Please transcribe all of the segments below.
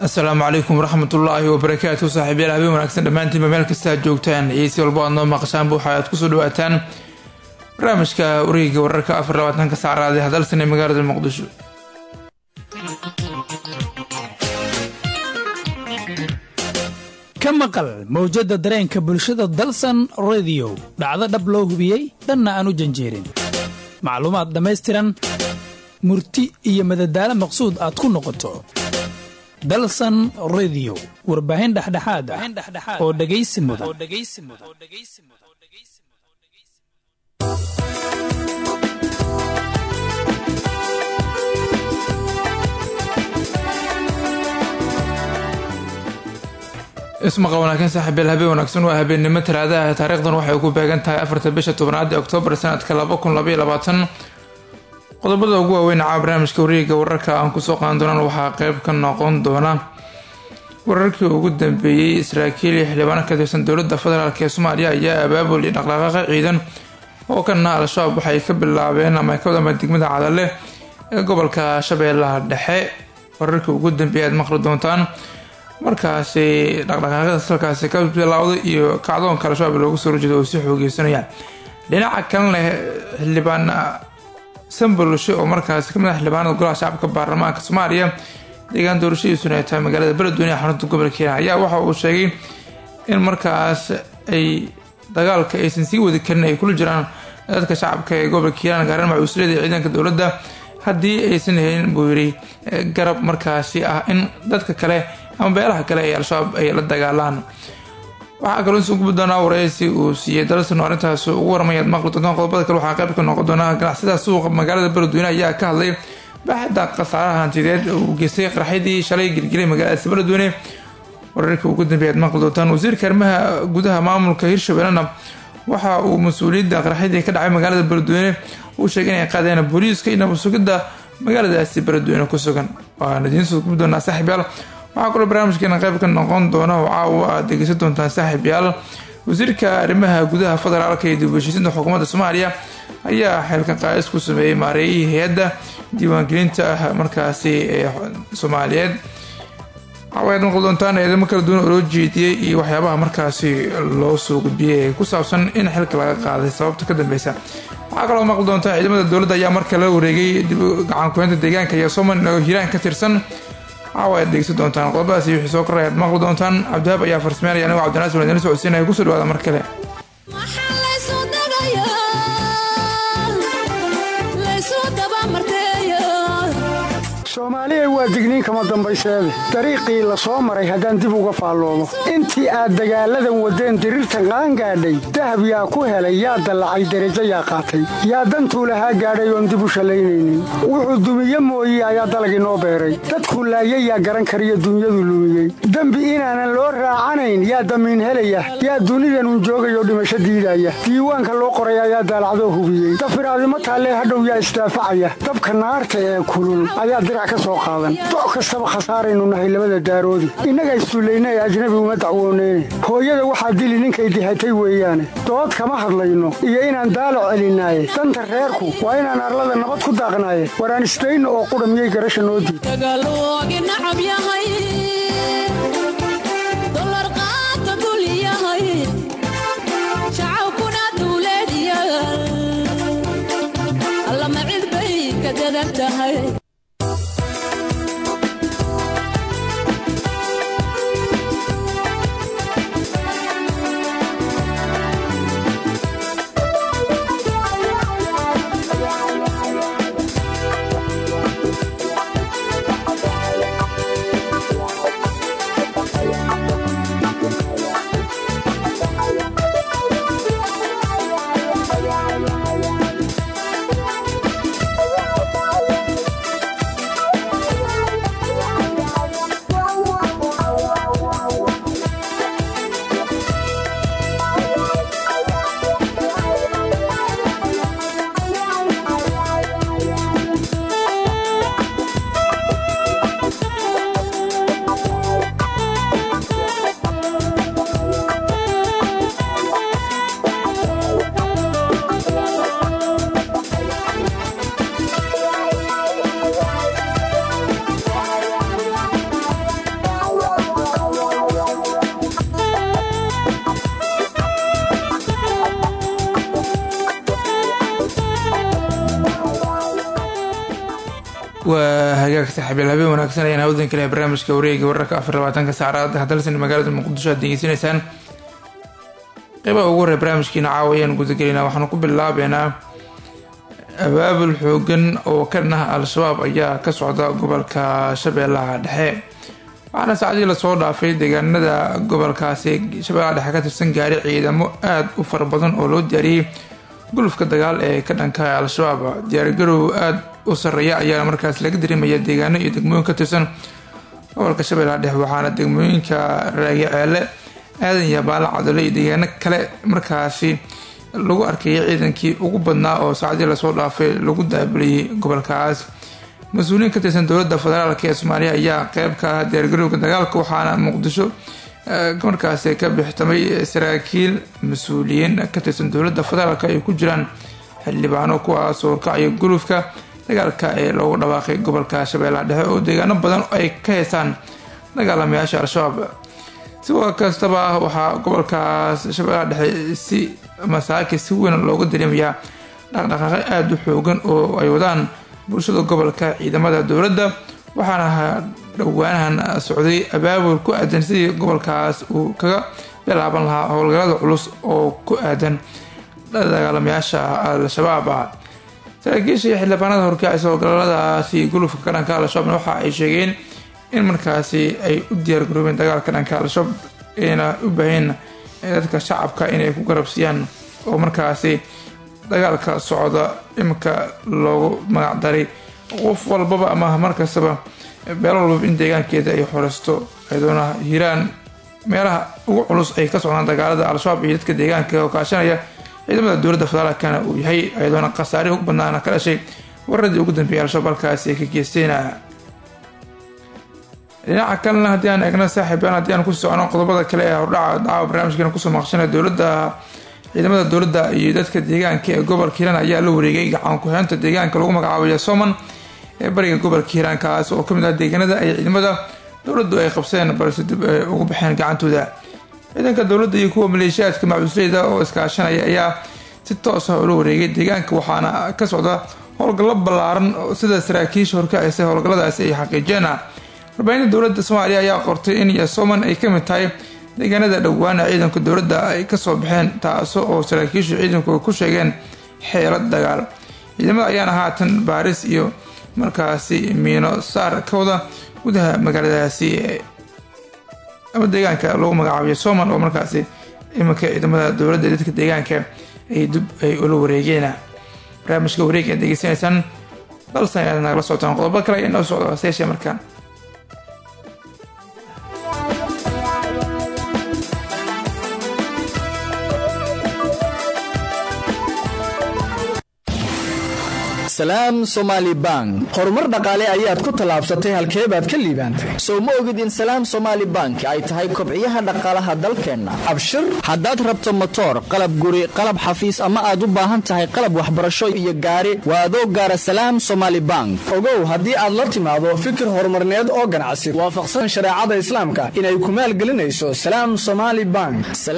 السلام عليكم ورحمة الله وبركاته صاحبي الهبي ونكسن دمانتي ممالك استاذ جوجتان إيسي والبعضنا مقشان بوحايات كسو دواتان برامجكا وريقا ورركا أفر لواتان كسعر هذه هذا لسنة مقارد المقدشو كمقل موجودة درين كبلشدة دلسن راديو دعضة دبلوه بيي دنا أنو جنجيرين معلومات دميستران مرتي إيا مددالة مقصود آتكون نقطو دلسن راديو ورباهين دحدحادة oo dhageysi mudan اسم قوانا كان صاحب الهبي ونكسن وهبي نمتر هذا تاريخ waxay ku beegan tahay 4 bisha 10 Oktoobar sanadka 2022 qodobada ugu waaweyn ee barnaamijka wareegga wararka aan ku soo qaadan doono waxa qayb ka noqon doona wararkii ugu dambeeyay Israa'iil xildhibaan ka tirsan dowladda federaalka ee Soomaaliya ayaa abaabul dhaqdhaqaaq ciidan oo kana al-shabaab waxay ka bilaabeen ama ka wadama degmada Cadale ee gobolka Shabeellaha Dhexe wararkii ugu dambeeyay aad maqli doontaan markaasi dhaqdhaqaaqada salkaasi ka bilowday iyo kacdoonka al-shabaab loogu soo jeedo oo si xoogeysanaya dhinaca kale xildhibaan sambulusho oo markaas ka madax xildhibaanada golaha shacabka baarlamaanka Soomaaliya deegaan doorashadiisuna ay tahay magaalada Beledweyne xarunta gobolka Hiiraan ayaa waxa uu sheegay in markaas ay dagaalka aysan sii wadi karin ay kula jiraan dadka shacabka ee gobolka Hiiraan gaar ahaan mas'uuliyadda ciidanka dowladda haddii aysan helin buu yiri garab markaasi ah in dadka kale ama beelaha kale ee al-shabaab ay la dagaalaan waxa kale oo ugu badana wareysi uu siiyay dalsan arintaas ugu warmayad maqlo doonaan qodobada kale waxa qayb ka noqon doona ganacsiyada suuqa magaalada Beledweyne ayaa ka hadlay baaxadda qasaaraha hantideed uu geystay qaraxidii shalay gilgilay magaalada Beledweyne wararka ugu dambeeyay maqlo doontaan wasiirka arrimaha gudaha maamulka Hirshabeelle waxa uu mas'uuliyadda qaraxidii ka dhacay magaalada Beledweyne uu sheegay in qaadayna booliiska iyo nabadgelyada magaaladaasi Beledweyne ku sugan waana diin soo gudbina saaxiibayaal waxa kale barnaamijkeena qayb ka noqon doona oo aad dhegeysan doontaan saaxiibayaal wasiirka arrimaha gudaha federaalka ee dibadhigista xukuumadda Soomaaliya ayaa xilka qaadis ku sameeyay maareeyay hay'adda diiwaangelinta markaasi ee Soomaaliyeed waxay noqon doontaan eedamo kala duwan oo loo jeediyay iyo waxyaabaha markaasi loo soo gudbiyay ku saabsan in xilka laga qaaday sababta ka dambaysa waxa kale oo maqal doontaa ciidamada dowladda ayaa markale la wareegay gacan ku haynta deegaanka iyo Soomaaliya Hiiraan ka tirsan waxaad dhegeysan doontaan qodobadaas iyo soo koraya maqal doontaan Cabdihaab ayaa farsameynaya aniga Cabdinaasir wadana socodsiinaya ku soo dhawaada mar kale Soomaaliya waa digniin kama dambayseede dariiqii la soo maray haddaan dib uga faalloomo intii aad dagaaladan wadeen dirirta qaan gaadhay dahab yaa ku helay yaa dalacay darajo yaa qaatay yaa dantuu lahaa gaadhay oon dib u shalaynaynin wuxuu dumiye mooye ayaa dalag inoo beeray dadku laayay yaa garan kariyo dunyadu lumiyey dembi inaanan loo raacanayn yaa damiin helaya yaa dunidanun joogayoo dhimasho diidaya diiwaanka loo qoray ayaa daalacdoo hubiyey dafiraadimo taallee hadhow yaa isdaafacaya dabka naarta ee kulul ayaa doc kastaba khasaaraynu nahay labada daaroodi innaga istuullaynay ajnabi uma dacwooneyne hooyada waxaa dili ninkay dihatay weeyaane dood kama hadlayno iyo inaan daalo celinaaye danta reerku waa inaan arlada nabad ku daaqnaaye waraan isdayno oo qudha miyay garasha noo diid hagaag saaxiibayaal habeen wanaagsan ayaan hawdan kale barnaamijka wareega wararka 24 saacada hadalsan magaalada muqdisho aad degeysanaysaan qeybaha ugu horeeya barnaamijkiina caawayaan gudagelinaa waxaanu ku bilaabeynaa abaabul xoogan oo ka dhanah al-shabaab ayaa ka socda gobolka shabeellaha dhexe waxaana saacadii lasoo dhaafay deegaanada gobolkaasi shabeellaha dhexe ka tirsan gaari ciidamo aada u fara badan oo loo diyaariyey gulufka dagaal ee ka dhanka al-shabaab diyaargarow aada u sareeya ayaa markaas laga dareemaya deegaano iyo degmooyin ka tirsan gobolka shabeellaha dhexe waxaana degmooyinka raagaceele aadan iyo baala cadole iyo deegaano kale markaasi lagu arkayay ciidankii ugu badnaa oo saacadii lasoo dhaafay lagu daabuliyey gobolkaas mas-uuliyiin ka tirsan dowladda federaalk ee soomaaliya ayaa qeyb ka ah diyaargarowga dagaalka waxaana muqdisho markaasi ka bixtamay saraakiil mas-uuliyiin ka tirsan dowladda federaalk ay ku jiraan xildhibaano kuwaas oo kacaya gulufka dagaalka ee loogu dhawaaqay gobolka shabeellaha dhexe oo deegaano badan ay ka heysaan dagaalamayaasha al-shabaab siwa kastaba waxaa gobolkaas shabeellaha dhexe si masaaki si weyn looga dareemayaa dhaqdhaqaaqo aada u xoogan oo ay wadaan bulshada gobolka ciidamada dowladda waxaana dhowaanahan socday abaabul ku aadan sidii gobolkaas uu kaga bilaaban lahaa howlgallada culus oo ku aadan dagaalamayaasha al-shabaab saraakiisha iyo xildhibaanada horkacaysa howlgalladaasi gulufka ka dhanka al-shabaabna waxa ay sheegeen in markaasi ay u diyaargaroobeen dagaalka dhanka al-shabaab ayna u baaheen dadka shacabka inay ku garabsiiyaan oo markaasi dagaalka socda iminka loogu magacdaray qof walbaba ama markastaba beel walbaba in deegaankeeda ay xoreysto ayadoona hiiraan meelaha ugu culus ay ka socdaan dagaalada al-shabaab iyo dadka deegaanka oo kaashanaya ciidamada dowladda federaalkana uu yahay ayadoona khasaarihii ugu badnaana ka dhashay wararadii ugu dambeeyay al-shabaab halkaasi ay ka geystayna dhinaca kalena haddii aan eegno saaxiibaan haddii aan ku socono qodobada kale ee hordhaca dacwa barnaamijkeena kusoo maqshanaya dowladda ciidamada dowladda iyo dadka deegaanka ee gobolka hiiraan ayaa la wareegay gacan ku-xeynta deegaanka lagu magacaabaya Sooman ee bariga gobolka hiiraan kaas oo kamid ah deegaanada ay ciidamada dowladdu ay qabsadeen balse dib ugu baxeen gacantooda ciidanka dowladda iyo kuwa maleeshiyaadka macbuusleyda oo iskaashanaya ayaa si toos ah ula wareegay deegaanka waxaana ka socda howlgallo ballaaran sida saraakiisha horkacaysa howlgalladaasi ay xaqiijeen warbaahinta dowladda Soomaaliya ayaa qortay in Sooman ay kamid tahay deegaanada dhowaan ciidanka dowladda ay ka soo baxeen taas oo saraakiisha ciidanku ku sheegeen xeelad dagaal ciidamada ayaana haatan baaris iyo markaasi miino saar ka wada gudaha magaaladaasi ama deegaanka lagu magacaabay Sooman oo markaasi iminka ciidamada dowladda dadka deegaanka ay ula wareegeen barnaamijka wareeg ee degeysanaysaan dalsan ayaa nagala socotaan qodobo kale ee noo socda seesha markaan salaam Somali Bank horumar dhaqaale ayaad ku talaabsatay halkee baad ka liibaantay soo ma ogid in salaam Somali Bank ay tahay kobciyaha dhaqaalaha dalkeena abshir hadaad rabto motor qalab guri qalab xafiis ama aad u baahan tahay qalab waxbarasho iyo gaari waa adoo gaara salaam Somali Bank ogow hadii aad la timaado fikir horumarneed oo ganacsi waafaqsan shariicada islaamka inay ku maalgelinayso salaam Somali Bank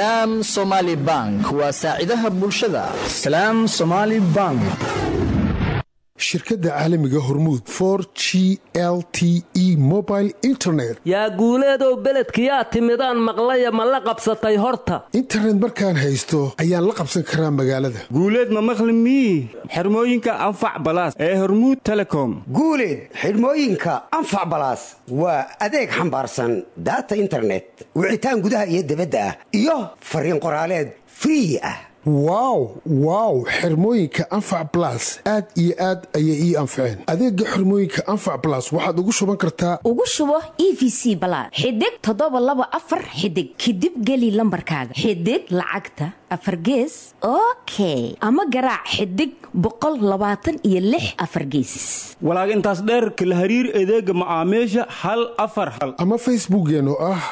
waa saacidaha bulshada salaam Somali Bank shirkadda caalamiga hormuud 4G LTE mobile internet yaa guuleedow beledkiyaa timidaan maqlaya ma la qabsatay horta internet markaan haysto ayaan la qabsan karaa magaalada guuleed ma maqli mii xirmooyinka anfac balaas ee hormuud telecom guuleed xirmooyinka anfac balaas waa adeeg xambaarsan data internet wicitaan gudaha iyo dibadda ah iyo fariin qoraaleed free ah wow xirmooyinka anfac plus aad iyo aad ayay ii anfaceen adeega xirmooyinka anfac plus waxaad ugu shuban kartaa ugu shubo EVC balaad xidig 724 xidig kadib geli lambarkaaga xidig lacagta afar gees okay ama garaac xidig 126 afar gees walaag intaas dheer kala hariir adeega macaamiisha hal afar hal ama facebookgeena oo ah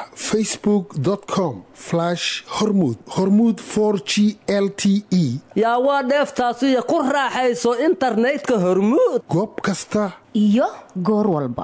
facebook.com/hormuud 4G LTE yaa waa dheeftaasiyo ku raaxayso internetka hormuud goob kasta iyo goor walba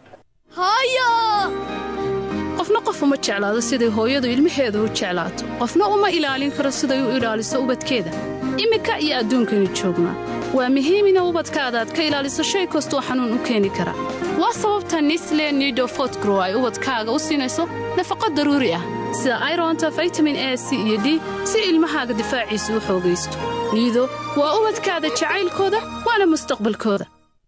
qofna qof uma jeclaado siday hooyadu ilmaheeda u jeclaato qofna uma ilaalin karo siday u ilaaliso ubadkeeda iminka iyo adduunkani joognaa waa muhiim in ubadkaada aad ka ilaaliso shay kastoo xanuun u keeni kara waa sababta Nestle Nido Fotgrow ay ubadkaaga u siinayso nafaqo daruuri ah sida ironta, vitamin A, C iyo D si ilmahaaga difaaciisu u xoogaysto. Nido waa ubadkaada jacaylkooda waana mustaqbalkooda.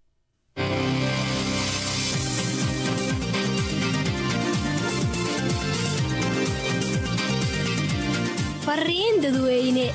Fariin dadweyne.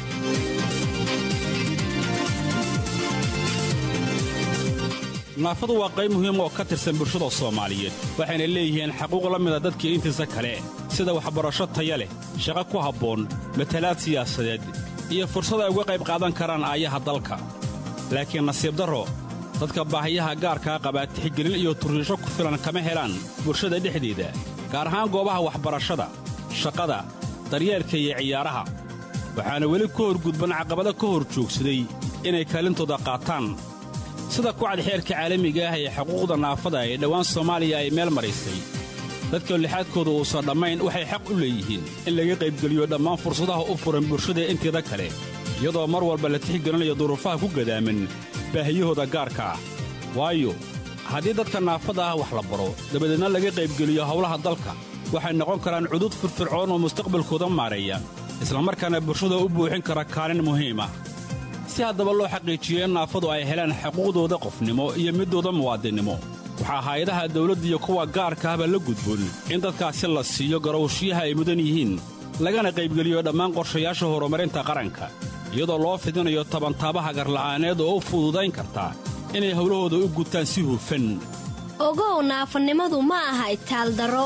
naafadu waa qayb muhiim oo ka tirsan bulshada Soomaaliyeed waxayna leeyihiin xaquuq la mid ah dadka intiisa kale sida waxbarasho tayo leh shaqo ku habboon matalaad siyaasadeed iyo fursad ay uga qayb qaadan karaan aayaha dalka laakiin nasiib darro dadka baahiyaha gaarka qaba tixgelin iyo turiisho ku filan kama helaan bulshada dhexdeeda gaar ahaan goobaha waxbarashada shaqada daryeelka iyo ciyaaraha waxaana weli ku horgudban caqabado ka hor joogsaday inay kaalintooda qaataan sida ku cad xeerka caalamiga ah ee xuquuqda naafada ee dhawaan Soomaaliya ay meel marisay dadka lixaadkooda oo soo dhamayn waxay xaq u leeyihiin in laga qaybgeliyo dhammaan fursadaha u furan bulshada inteeda kale iyadoo mar walba la tixgelinayo duruufaha ku gadaaman baahiyahooda gaarka ah waayo haddii dadka naafada ah wax la baro dabadeedna laga qaybgeliyo howlaha dalka waxay noqon karaan cudud firfircoon oo mustaqbalkooda maareeya isla markaana bulshada u buuxin kara kaalin muhiim ah si haddaba loo xaqiijiyo in naafadu ay helaan xuquuqdooda qofnimo iyo midooda muwaadinimo waxaa hay'adaha dawladda iyo kuwa gaarka ahba la gudboon in dadkaasi la siiyo garowshiyaha ay mudan yihiin lagana qaybgeliyo dhammaan qorshayaasha horumarinta qaranka iyadoo loo fidinayo tabantaabaha garla'aaneed oo u fududayn karta inay howlahooda u gutaan si hufan ogow naafanimadu ma aha itaaldaro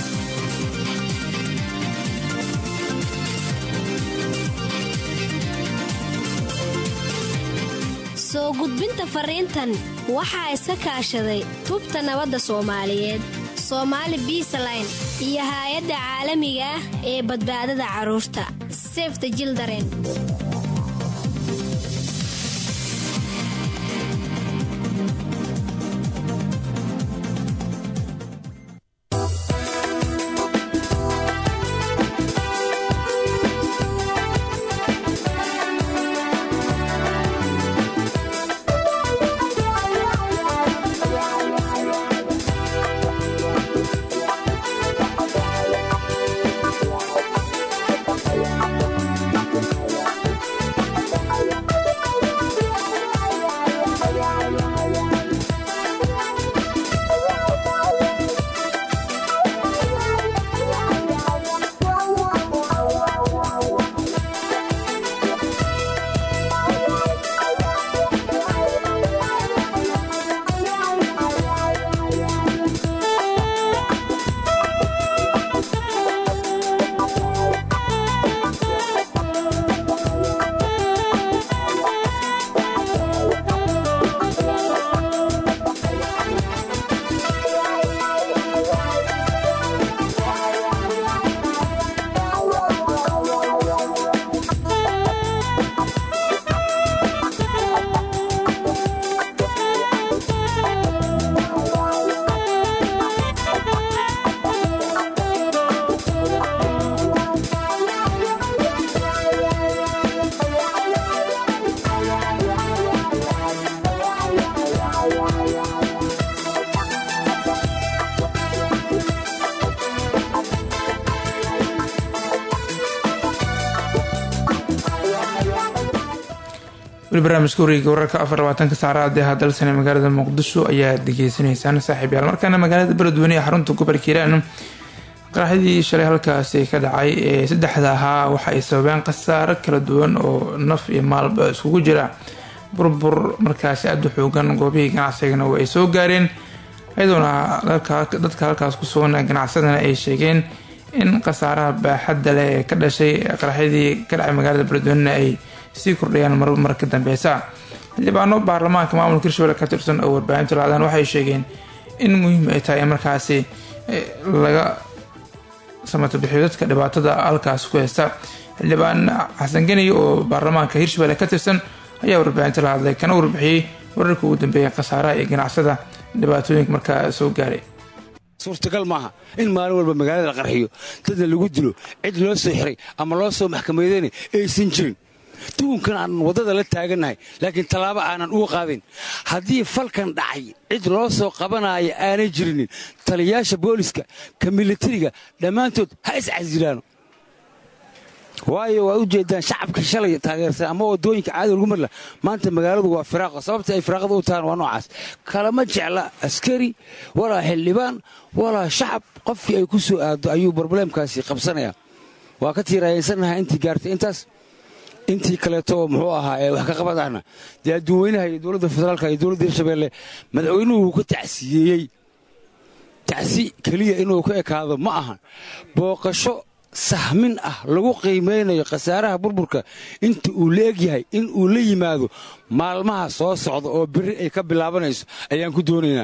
soo gudbinta fariintan waxaa iska kaashaday tubta nabadda Soomaaliyeed Somali Peaceline iyo hay'adda caalamiga ah ee badbaadada carruurta Save the Children. barnaamijka wareegga wararka 24 saacad ee hadalsan magaalada Muqdisho ayaa dhageysanaysaan saaxiibayaal markana magaalada Beledweyne ee xarunta gobolka Hiiraan qaraxdii shalay halkaas ka dhacay ee saddexda ahaa waxa ay sababeen khasaare kala duwan oo naf iyo maalba isugu jira burbur markaas aad u xoogan goobihii ganacsiga oo ay soo gaareen ayaduna dadka halkaas ku sugan ganacsadana ay sheegeen in khasaaraha baaxadda leh ee ka dhashay qaraxdii ka dhacay magaalada Beledweyne ay sii kordhayaan mar ka dambeysa xildhibaano baarlamaanka maamulka Hirshabelle ka tirsan oo warbaahinta raadaan waxay sheegeen in muhiim ay tahay markaasi laga samato bixiyo dadka dhibaatada halkaas ku haysta xildhibaan Xasan Gani oo baarlamaanka Hirshabelle ka tirsan ayaa warbaahinta la hadlay kana warbixiyay wararka ugu dambeeyay khasaaraha ee ganacsada dhibaatooyinka markaa soo gaaray suurtagal maaha in maalin walba magaalada qarxiyo dadna lagu dilo cid loo soo xiray ama loo soo maxkamadeeyay aysan jirin tuunkan aan waddada la taagannahay laakiin tallaabo aanan uga qaadayn haddii falkan dhacay cid loo soo qabanaayo aanay jirinin taliyayaasha booliska ka militariga dhammaantood ha iscasiraano waayo waa u jeedaan shacabka shalay taageersan ama waddooyinka caadi lagu marla maanta magaaladu waa firaaqo sababta ay firaaqada u tahaan waa noocaas kalama jecla askari walaa xildhibaan walaa shacab qofkii ay ku soo aado ayuu brobleemkaasi qabsanayaa waa ka tiiraayaysannaha intii gaartay intaas intii kaleeto muxuu ahaa ee wax ka qabadahna dee adduunweynaha iyo dowladda federaalka iyo dowladda hirshabeelle madaxweynuhu ka tacsiyeeyey tacsi keliya inuu ka ekaado ma ahan booqasho sahmin ah lagu qiimaynayo khasaaraha burburka inta uu la egyahay in uu la yimaado maalmaha soo socda oo berri ay ka bilaabanayso ayaan ku doonaynaa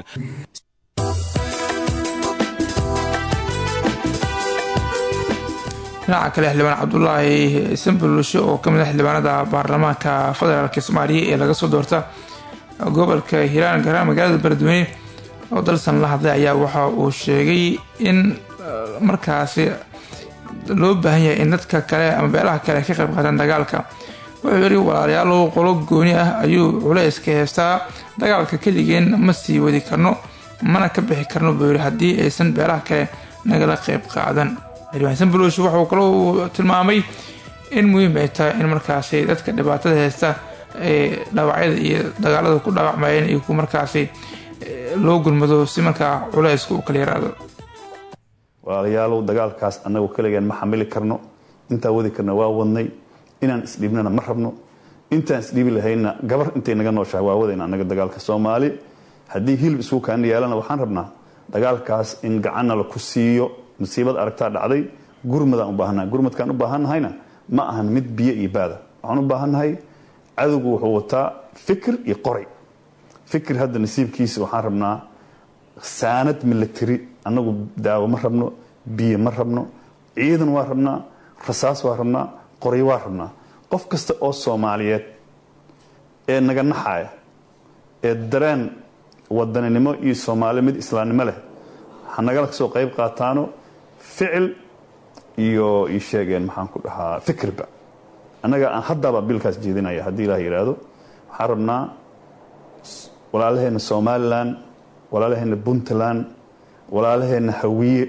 dhinaca kale xildhibaan cabdulaahi sanbaluushe oo ka mid ah xildhibaanada baarlamaanka federaalk soomaaliya ee laga soo doorta gobolka hiiraan gaaraan magaalada beledweyne oo dalsan la hadlay ayaa waxa uu sheegay in markaasi loo baahan yahay in dadka kale ama beelaha kale ka qayb qaataan dagaalka wuxuu yidhi walaalayaalow qolo gooni ah ayuu culayska heystaa dagaalka keligeen ma sii wadi karno mana ka bixi karno buu yidhi haddii aysan beelaha kale nagala qayb qaadan xildhibaan sanbaluushe wuxuu kaloo tilmaamay in muhiim ay tahay in markaasi dadka dhibaatada haysta ee dhaawacyada iyo dagaalada ku dhaawacmayeen iyo ku markaasi loo gurmado si markaa culayska uu kala yaraado walaalayaalow dagaalkaas annagu keligeen ma xamili karno intaan wadi karna waa wadnay inaan isdhiibnana ma rabno intaan isdhiibi lahayna gabar intay naga nooshahay waa wadayna annaga dagaalka soomaali haddii hilib isku kaana yeelana waxaan rabnaa dagaalkaas in gacanna la ku siiyo musiibad aragtaa dhacday gurmadaan u baahannahay gurmadkaan u baahannahayna ma ahan mid biyo iyo baada waxaan u baahannahay cadowgu wuxuu wataa fikir iyo qoray fikir hadda nasiibkiisa waxaan rabnaa saanad military annagu daawo ma rabno biyo ma rabno ciidan waa rabnaa rasaas waa rabnaa qoray waa rabnaa qof kasta oo soomaaliyeed ee naga naxaya ee dareen wadaninimo iyo soomaali mid islaamnimo leh ha nagala soo qayb qaataano ficil iyo ii sheegeen maxaan ku dhahaa fikirba annaga aan haddaba bilkaas jeedinaya haddii ilaah yidhaahdo waxaan rabnaa walaalaheenna somalilan walaalaheenna puntland walaalaheenna hawiye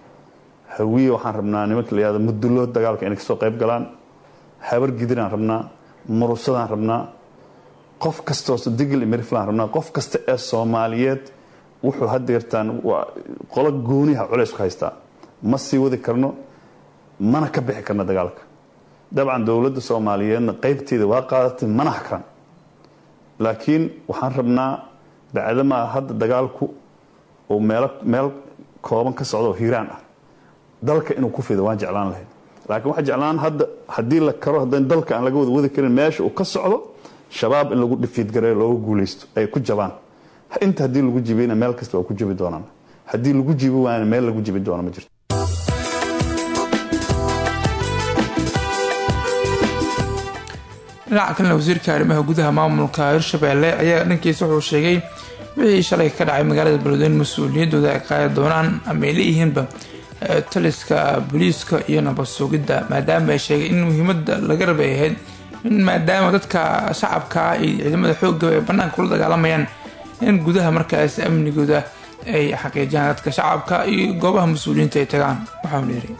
waxaan rabnaa nimanka la yihahdo mudulood dagaalka inay kasoo qayb galaan habar gidiraan rabnaa murusadaan rabnaa qof kastoo digil iyo miriflaan rabnaa qof kasta ee soomaaliyeed wuxuu hadeertaan qolo gooniha culaysku haystaa ma sii wadi karno mana ka bixi karno dagaalka dabcan dowladda soomaaliyeedna qaybteeda waa qaadatay mana hakran laakiin waxaan rabnaa bacdamaa hadda dagaalku uu meel kooban ka socdo oo hiiraan ah dalka inuu ku fido waan jeclaan lahayd laakiin waxaa jeclaan hadda haddii la karo haddaan dalka aan laga wadi karin meesha uu ka socdo shabaab in lagu dhifiidgareeyo looga guulaysto ay ku jabaan inta haddii lagu jibiyna meel kasta waa ku jibi doonaan haddii lagu jibi waana meel lagu jibi doono ma jirto dhinaca kalena wasiirka arrimaha gudaha maamulka hirshabeelle ayaa dhankiisa wuxuu sheegay wixii shalay ka dhacay magaalada beledweyne mas-uuliyadooda ay qaadi doonaan ama ay leeyihiinba taliska booliiska iyo nabad sugidda maadaama ay sheegay in muhiimada laga rabay ahayd in maadaama dadka shacabka iyo ciidamada xoogga ay banaanka kula dagaalamayaan in gudaha markaas amnigooda ay xaqiijiyaan dadka shacabka iyo goobaha mas-uuliyiinta ay tagaan waxaanu yiri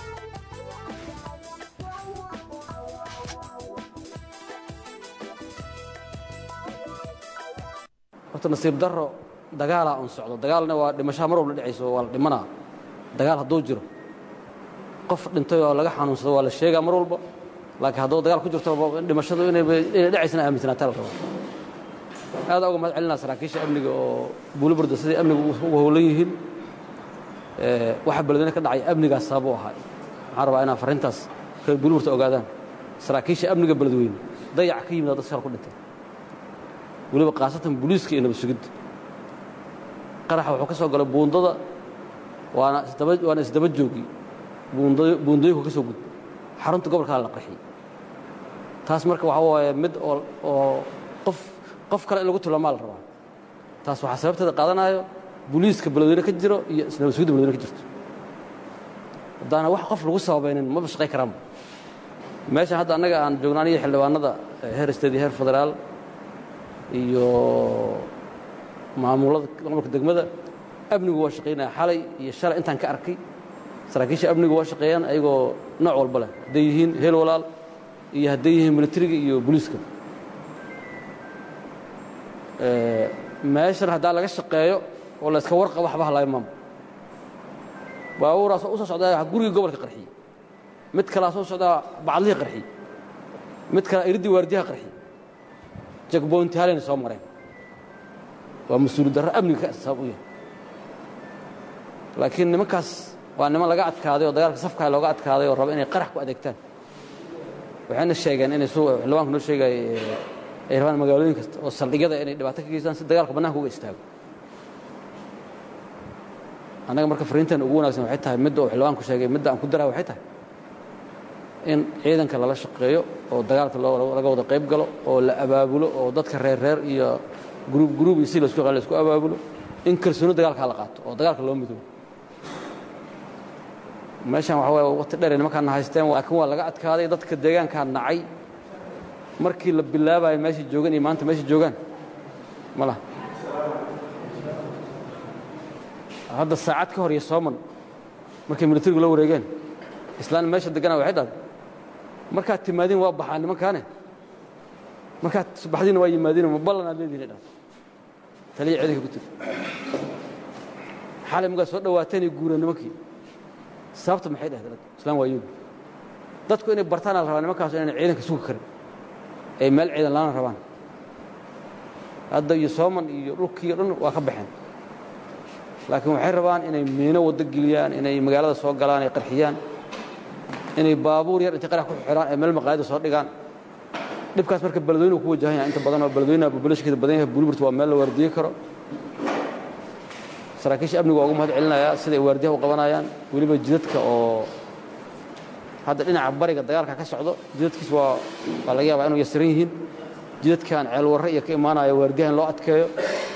horta nasiib daro dagaalaa un socdo dagaalna waa dhimashaa mar walba dhacayso waa la dhimanaa dagaal hadduu jiro qof dhintay oo laga xanuunsado waa la sheegaa mar walba laakiin hadduu dagaal ku jirto dhimashadu inay dhacaysana aaminsanaataa la rabaa aad uga mahad celinaa saraakiisha amniga oo buuliburda siday amniga uga howlan yihiin waxa beledweyne ka dhacay amnigaas sabab u ahaa waxaan rabaa inaan farrintaas reer buuliburta ogaadaan saraakiisha amniga beledweyne dayac ka yimid dad shal ku dhintay weliba khaasatan booliiska iyo nabad sugidda qaraxa wuxuu ka soo galay buundada waana isdaba joogii buundooyinku ka soo gudbay xarunta gobolkaa la qaxiyey taas marka waxaa waaye mid oo qof kale in lagu tilmaamaa la rabaa taas waxaa sababteeda qaadanayo booliiska beledweyne ka jiro iyo nabad sugidda beledweyne ka jirto haddaana wax qof lagu sababaynin maba shaqay karaanba meeshan hadda annaga aan joognaan iyo xildhibaanada heer state iyo heer federaal iyo maamulka degmada amnigu waa shaqaynaya xalay iyo shalay intaan ka arkay saraakiisha amnigu waa shaqeeyaan ayagoo nooc walba leh hadday yihiin heel walaal iyo hadday yihiin militariga iyo booliiska meeshan haddaa laga shaqeeyo oo la iska warqaba waxba halaayo maama baabuuraas u soo socdaa gurigii gobolka qarxiyey mid kalaa soo socdaa bacdlihii qarxiyey mid kalaa iridii waardiyaha qarxiyey jagboonti halayna soo mareen waa mas-uuliyad darro amniga ka sabab u yahay laakiin nimankaas waa niman laga adkaaday oo dagaalka safkaa looga adkaaday oo raba inay qarax ku adeegtaan waxayna sheegeen inay xildhibaanku noo sheegay ay rabaan magaalooyin kasta oo saldhigyada inay dhibaato ka geystaan si dagaalka bannaanka uga istaago annaga marka fariinteena ugu wanaagsan waxay tahay midda uu xildhibaanku sheegay midda aan ku daraha waxay tahay in ciidanka lala shaqeeyo oo dagaalka laga wada qayb galo oo la abaabulo oo dadka reer iyo gruub iyo si la isku abaabulo in kalsooni dagaalkaa la qaato oo dagaalka loo midoobo meeshan waxa waye waqti dheer nimankaana haysteen laakiin waa laga adkaaday dadka deegaankaa nacay markii la bilaabayo meeshay joogaan iyo maanta meeshay joogaan ma laha hadda saacad ka hor iyo sooman markay militarigu la wareegeen islaan meesha deganaa waxay dhahday markaad timaadiin waa baxaa nimankaane markaad subaxdiina waa yimaadiin ma ballan aad leedihin dhahday taliya ciidanka ku tiri xalay markaad soo dhawaateen iyo guureen nimankii sababta maxay dhahdeen islaan waa yuubi dadku inay bartaan la rabaa nimankaas inaan ciidanka sugi karin ay meel ciidan laana rabaan hadda iyo sooman iyo dhulkii dhan waa ka baxeen laakiin waxay rabaan inay miino waddo geliyaan inay magaalada soo galaan ay qarxiyaan inay baabuur yar intay qarax ku xiraan ay meel maqaayada soo dhigaan dhibkaas marka beledweynuhu ku wajahan yahay inta badan oo beledweynaha populationkeeda badan yahay Bulburtu waa meel la waardiye karo saraakiisha amnigu waa ugu mahad celinayaa sida ay waardiyaha u qabanayaan weliba jidadka oo hadda dhinaca bariga dagaalka ka socdo jidadkiis waa laga yaabaa inuu yasiran yihiin jidadkan ceel warre iyo ka imaanaya waardiyaha in loo adkeeyo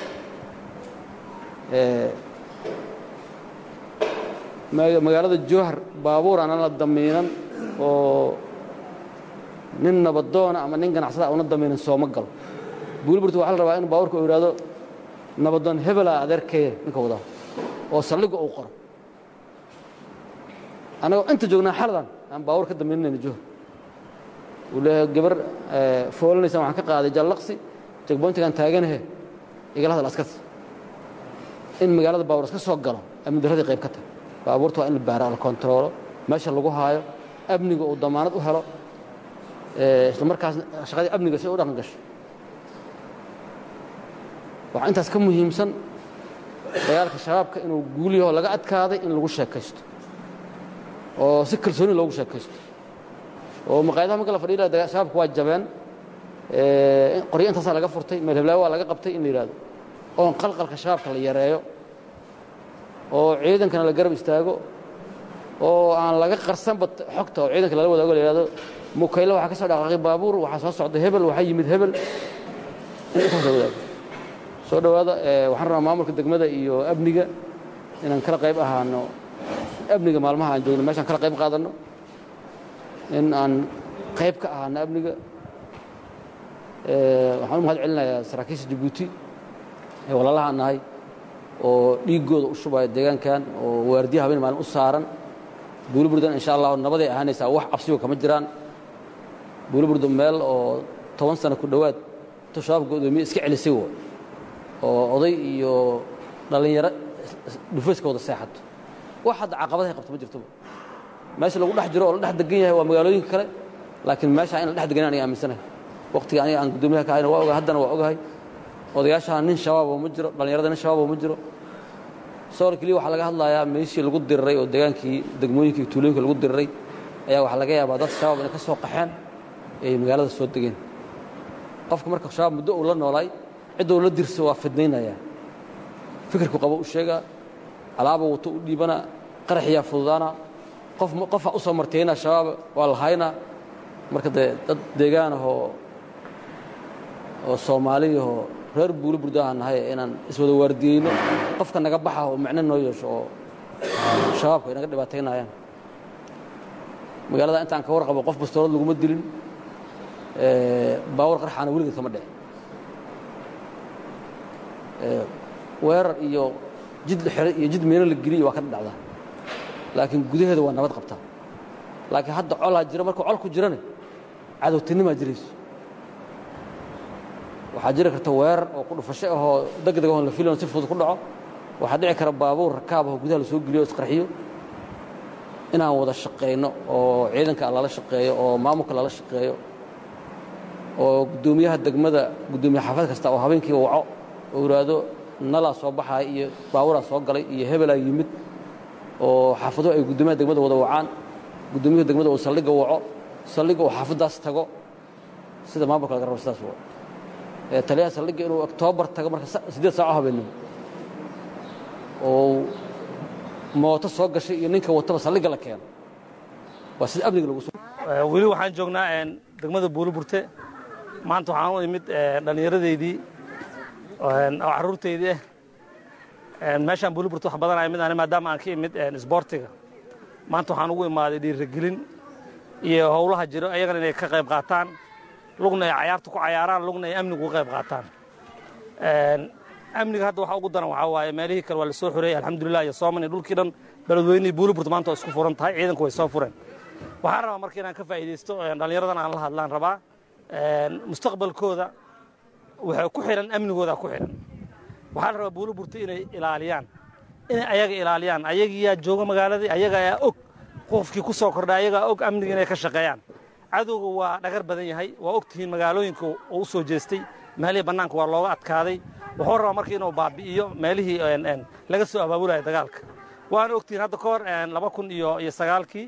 magaalada Jowhar baabuur aan la damiinan oo nin nabadoona ama nin ganacsada una damiinan soo ma galo Bulburtu waxa la rabaa in baabuurka uu yiraahdo nabadoon hebel adeerkay ninka wada oo saldhiga uu qoro anaga inta joognaa xaladan aan baabuur ka damiinayna Jowhar wala gabar foolanaysa waxaan ka qaaday jallaqsi jagboontigan taaganahay igala hadal askar in magaalada baabuur iska soo galo amni darradii qayb ka tahay baabuurta waa in la baaro la kontrolo meesha lagu haayo amniga uu damaanad u helo isla markaas shaqadii amniga si u dhaqan gasho waxa intaas ka muhiimsan dagaalka shabaabka inuu guuliyo laga adkaaday in lagu sheekaysto oo si kalsooni loogu sheekaysto oo maqaayadaha marka la fadhiyo shabaabku waa jabeen qoryo intaas laga furtay meel heblaha waa laga qabtay in la yiraahdo oo qalqalka shabaabka la yareeyo oo ciidankana la garab istaago oo aan laga qarsanba xogta oo ciidanka lala wadaago la yiraahdo mukaylo waxa ka soo dhaqaaqay baabuur waxa soo socda hebel waxa yimid hebel inta soo wadaago soo dhawaada waxaan rabaa maamulka degmada iyo amniga inaan kala qayb ahaano amniga maalmaha aan joogno meeshaan kala qayb qaadano in aan qayb ka ahaano amniga waxaan u mahad celinayaa saraakiisha Djibouti ee walaalaha nahay oo dhiigooda u shubaya deegaankan oo waardiyaha habeen maalin u saaran Bulburdan insha Allah nabaday ahaanaysaa wax cabsiyo kama jiraan Bulburdan meel oo 10 sano ku dhawaad shabaab go'doomiye iska celisay oo oday iyo dhalinyaro dhufayskooda seexato waxa caqabadaha qabto ma jirto meesha lagu dhex jiro oo la dhex degan yahay waa magaalooyinka kale laakiin meesha in la dhex degan aniga aaminsanahay waqtiga aniga aan gudoomiyaha ka hayno waa ogahay haddana waa ogahay odayaasha nin shabaab oo ma jiro dhalinyarada nin shabaab oo ma jiro soorkii waxa laga hadlayaa meeshii lagu diriray oo deegaankii degmooyinkii tuulooyinka lagu diriray ayaa waxa laga yaabaa dad shabaab inay ka soo qaxeen ee magaalada soo degeen qofka marka shabaab muddo uu la noolay cid uu la dirso waa fidnaynaya fikirku qabo u sheega alaabo wato u dhiibana qaraxiya fududaana qof u soo martayna shabaab waa la hayna marka dad deegaan oo Soomaaliya oo reer Bulburda nahay inaan iswada waardiyeyno qofka naga baxa oo macna noo yeesho oo shabaabka inaga dhibaataynayaan magaalada intaan ka warqabo qof bastoolad lagu ma dilin baawar qarxaana weligeed kama dhicin weerar iyo jid la xiray iyo jid meelo la geliyey waa ka dhacdaa laakiin gudaheeda waa nabad qabtaa laakiin hadda colaa jira markuu col ku jirana cadowtinimaa jirayso waxaa jiri karta weerar oo ku dhufasho ahoo degdeg ahoon la filan si fudud ku dhaco waxaa dhici kara baabuur rakaab ahoo gudaha la soo geliyo o isqarxiyo inaan wada shaqayno oo ciidanka lala shaqeeyo oo maamulka lala shaqeeyo oo guddoomiyaha degmada guddoomiye xaafad kasta oo habeenkii waco oo yidhaahdo nalaa soo baxaya iyo baaburaa soo galay iyo hebelaa yimid oo xaafaduhu ay guddoomiyaha degmada wada wacaan guddoomiyaha degmada uu saldhigga waco saldhigga uu xaafaddaas tago sida maamulka laga rabo sidaas waa taliyaha saldhigga inuu oktoobar tago marka 8 saaco habeenimo oo mooto soo gashay iyo ninka wataba saldhigga la keeno waa sida amniga lagu weli waxaan joognaa degmada Buuliburte maanta waxaan u imid dhallinyaradeydii oo carruurteydii meeshaan Buuliburte wax badan ay mid aan maadaama aan ka imid isboortiga maanta waxaan ugu imaaday dhiirigelin iyo howlaha jiro ayagana inay ka qayb qaataan lugna ay ciyaarta ku ciyaaraan lugna ay amniga uga qayb qaataan amniga hadda waxa ugu daran waxa waaye meelihii kale waa la soo xureeyay alxamdulilah iyo Soomaaliya dhulkii dhan beledweynaha Buuliburte maanta isku furan tahay ciidanku way soo fureen waxaan rabaa markii inaan ka faa'iideysto dhalinyaradan aan la hadlaan rabaa mustaqbalkooda waxa ku xiran amnigooda ku xiran waxaan rabaa Buuliburte inay ilaaliyaan inay ayaga ilaaliyaan ayaga jooga magaaladii ayaga ayaa og qofkii ku soo kordhay ayaga og amniga inay ka shaqeeyaan cadowga waa dhagar badan yahay waa ogtihiin magaalooyinka uu soo jeestay meelihii bannaanka waa looga adkaaday wuxuu rabaa markii inuu baabi'iyo meelihii laga soo abaabulaya dagaalka waana ogtihiin hadda ka hor 2009kii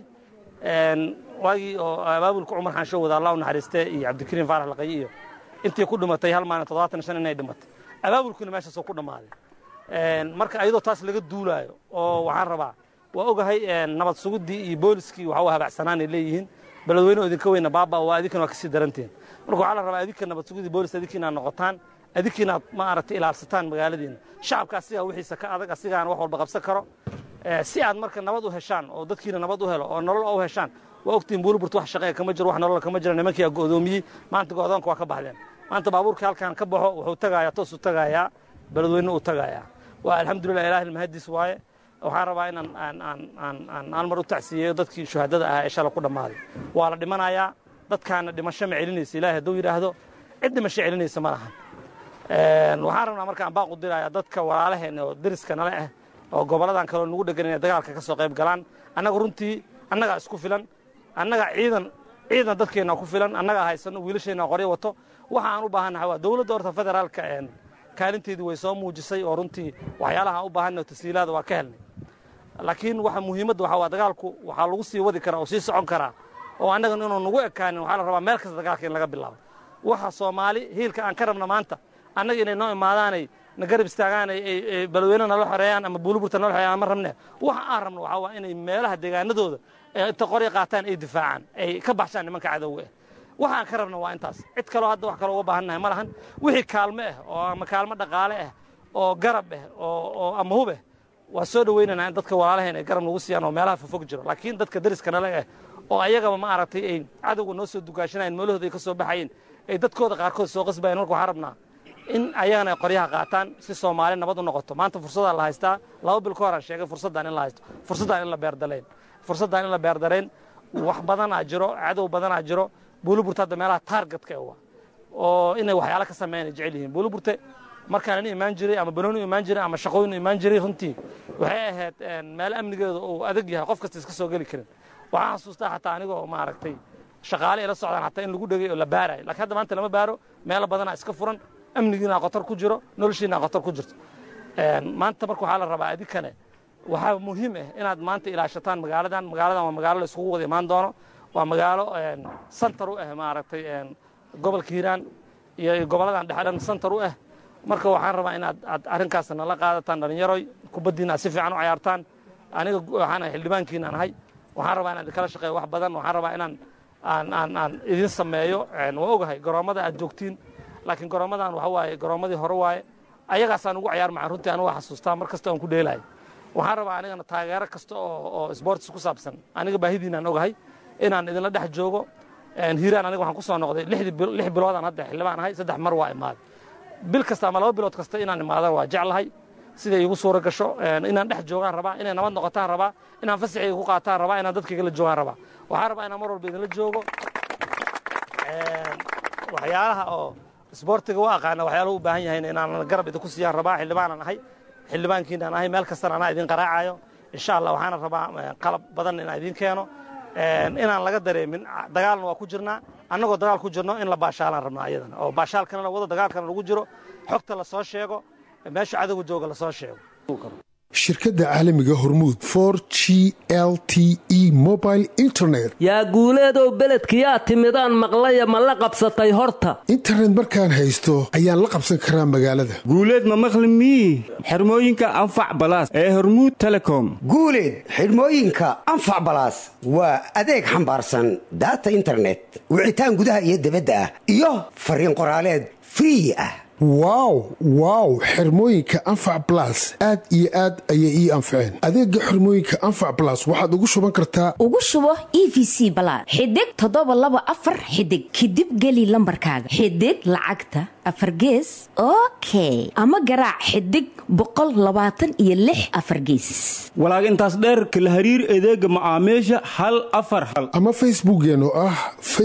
waagii oo abaabulka Cumar Xaansho wada Allah u naxariistay iyo Cabdikariin Faarax Laqay iyo intii ku dhimatay hal maalin 75 inay dhimatay abaabulkuna meesha soo ku dhamaaday marka ayadoo taas laga duulaayo oo waxaan rabaa waa ogahay nabad sugidii iyo booliskii waxa uu habacsanaan leeyihiin beledweyne idinka weyna baaba waa idinkan waa ka sii daranteen marka waxaa la rabaa idinka nabad sugidii boolis idinkiina noqotaan idinkiina ma aragtay ilaalsataan magaaladiina shacabka asiga wixiisa ka adag asigaan wax walba qabsan karo si aad marka nabad u heshaan oo dadkiina nabad u helo oo nolol u heshaan waa ogtiin Buuliburte wax shaqo kama jiro wax nolol kama jiro nimankii go'doomiyay maanta go'doonka waa ka baxdeen maanta baabuurka halkaan ka baxo wuxuu tagayaa toos u tagayaa beledweyne u tagayaa waa alxamdulilah ilaahay mahadiis waaye waxaan rabaa inaan almar u tacsiyeeyo dadkii shuhadada ahaa ee shalay ku dhammaaday waa la dhimanayaa dadkaana dhimasho ma celinaysa ilaahay hadduu yidhaahdo cid dhimasho celinaysa ma lahan waxaan rabnaa markaan baaq u dirayaa dadka walaalaheena oo deriska nale ah oo goboladan kale nagu dhegan inay dagaalka ka soo qayb galaan annaga runtii annagaa isku filan annaga ciidan dadkeena ku filan annaga haysano wiilasheena qoryo wato waxa aan u baahanahay waa dawladda horta federaalka kaalinteedii way soo muujisay oo runtii waxyaalaha aan u baahanay tashiilaad waa ka helnay laakiin waxa muhiimadda waxa waa dagaalku waxa lagu sii wadi karaa oo sii socon karaa oo annaga inuu nagu ekaanin waxa la rabaa meel kasta dagaalka in laga bilaabo waxa Soomaali hiilka aan ka rabna maanta annaga inay noo imaadaanay na garab istaagaan ay beledweynaha la xoreeyaan ama Buuliburte la xoreeyaan ma rabne waxa aan rabno waxa waa inay meelaha deegaanadooda inta qoryo qaataan ay difaacaan ay ka baxshaan nimanka cadowga waxaan ka rabno waa intaas cid kale hadda wax kale uga baahannahay ma lahan wixii kaalmo ah oo ama kaalmo dhaqaale ah oo garab ah oo ama hub ah waa soo dhaweynana in dadka walaalaheena ay garab nagu siiyaan oo meelaha fog jiro laakiin dadka deriska nala ah oo ayaga ma aragtay ay cadowga noo soo dugaashanayeen meelahooda ay ka soo baxayeen ay dadkooda qaarkood soo qasbayeen marka waxaan rabnaa in ayagana qoryaha qaataan si Soomaali nabad u noqoto maanta fursada la haystaa 2 bil ka hor aan sheegay fursadan in la haysto fursadan in la beerdaleen wax badan aa jiro cadow badan aa jiro Buuliburte hadda meelaha targetka oo inay waxyaalo ka sameeyaan jecel yihiin Buuliburte markaan imaan jiray ama banooni imaan jiray ama shaqooyin imaan jiray runtii waxay ahayd meel amnigeedu uu adag yahay qof kasta iska soo gali karin waxaan xasuustaa xataa anigoo ma aragtay shaqaale ila socdaan xataa in lagu dhagay oo la baaray laakiin hadda maanta lama baaro meel badan iska furan amnigiina qatar ku jiro noloshiina qatar ku jirto maanta marka waxa la rabaa adinkana waxa muhiim ah inaad maanta ilaashataan magaaladan waa magaalo la isugu wada imaan doono waa magaalo center u ah ma aragtay gobolka Hiiraan iyo goboladan dhaxdan center u ah marka waxaan rabaa inaad arrinkaas nala qaadataan dhalinyaroy kubadiina si fiican u ciyaartaan aniga waxaan xildhibaankiina ahay waxaan rabaa inaad kala shaqeeyo wax badan waxaan rabaa inaan aan idin sameeyo waa ogahay garoomada aad joogtiin laakiin garoomadan waxa waaye garoomadii hore waaye ayagaasaan ugu ciyaar macaan runtii anigu waxaan xasuustaa mar kasta aan ku dheelaay waxaan rabaa anigana taageero kasta oo sports ku saabsan aniga baahidiinaan ogahay inaan idinla dhex joogo hiiraan aniga waxaan ku soo noqday 6 biloodaan hadda xildhibaan ahay 3 mar waa imaaday bil kasta ama 2 bilood kasta inaan imaado waa jeclahay siday igu suura gasho inaan dhex joogaan rabaa inay nabad noqotaan rabaa inaan fasaxiga ku qaataan rabaa inaan dadkayga la joogaan rabaa waxaan rabaa inaan mar walba idinla joogo waxyaalaha oo isboortiga waa aqaana waxyaalaha u baahan yahay inaan garab idinku siiyaan rabaa xildhibaanan ahay xildhibaankiinaan ahay meel kastana anaa idin qaraacayo insha allah waxaana rabaa qalab badan inaan idin keeno inaan laga dareemin dagaalna waa ku jirnaa annagoo dagaal ku jirno in la baashaalaan rabnaa ayadana oo baashaalkana wada dagaalkana lagu jiro xogta la soo sheego meesha cadowga jooga la soo sheego shirkadda caalamiga hormuud 4G LTE mobile internet yaa guuleedow beledkiyaa timidaan maqlaya ma la qabsatay horta internet markaan haysto ayaan la qabsan karaa magaalada guuleed ma maqli mii xirmooyinka anfac balaas ee hormuud telecom guuleed xirmooyinka anfac balaas waa adeeg xambaarsan data internet wicitaan gudaha iyo dibadda ah iyo fariin qoraaleed free ah wow xirmooyinka anfac blas aad iyo aad ayay ii anfaceen adeega xirmooyinka anfac blas waxaad ugu shuban kartaa ugu shubo EVC balaad xidig 724 xidig kadib geli lambarkaaga xidig lacagta afar gees okay ama garaac xidig 126 afar gees walaag intaas dheer kala hariir adeega macaamiisha hal afar hal ama facebookeen oo ah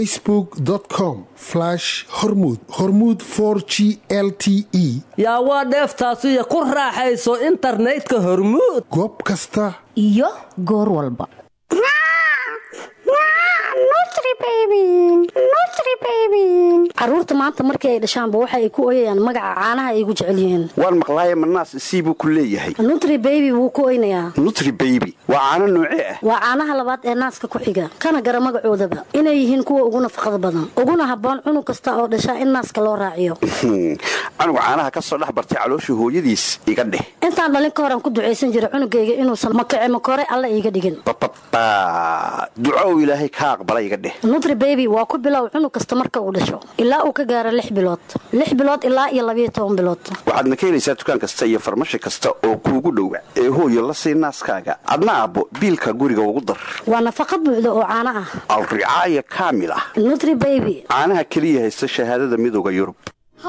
facebook.com/hormuud 4G LTE yaa waa dheeftaasiyo ku raaxayso internetka hormuud goob kasta iyo goor walba caruurta maanta markii ay dhashaanba waxa ay ku oyayaan magaca caanaha ay ugu jecel yihiin waan maqlaaye manaas siibuu ku leeyahay nutri baby wuu ku oynayaa nutri baby waa caano noocee ah waa caanaha labaad ee naaska ku xiga kana gara magacoodaba inay yihiin kuwa ugu nafaqada badan uguna habboon cunug kasta oo dhashaa in naaska loo raaciyo anugu caanaha ka soo dhex bartay calooshii hooyadiis iga dheh intaan dhalin ka horan ku ducaysan jiray cunugayga inuusan makace makore alla iiga dhigin duco ilaahay ka aqbala iga dheh nutri baby waa ku bilow cunug kasta marka uu dhasho ilaa uu ka gaaro 6 bilood ilaa iyo 12 bilood waxaadna ka helaysaa dukaan kasta iyo farmashi kasta oo kuugu dhowa ee hooyo la sii naaskaaga adna aabbo biilka guriga ugu dar waa nafaqo buuxda oo caano ah alricaaya kaamil ah nutri baby caanaha keliya haysta shahaadada midowga yurub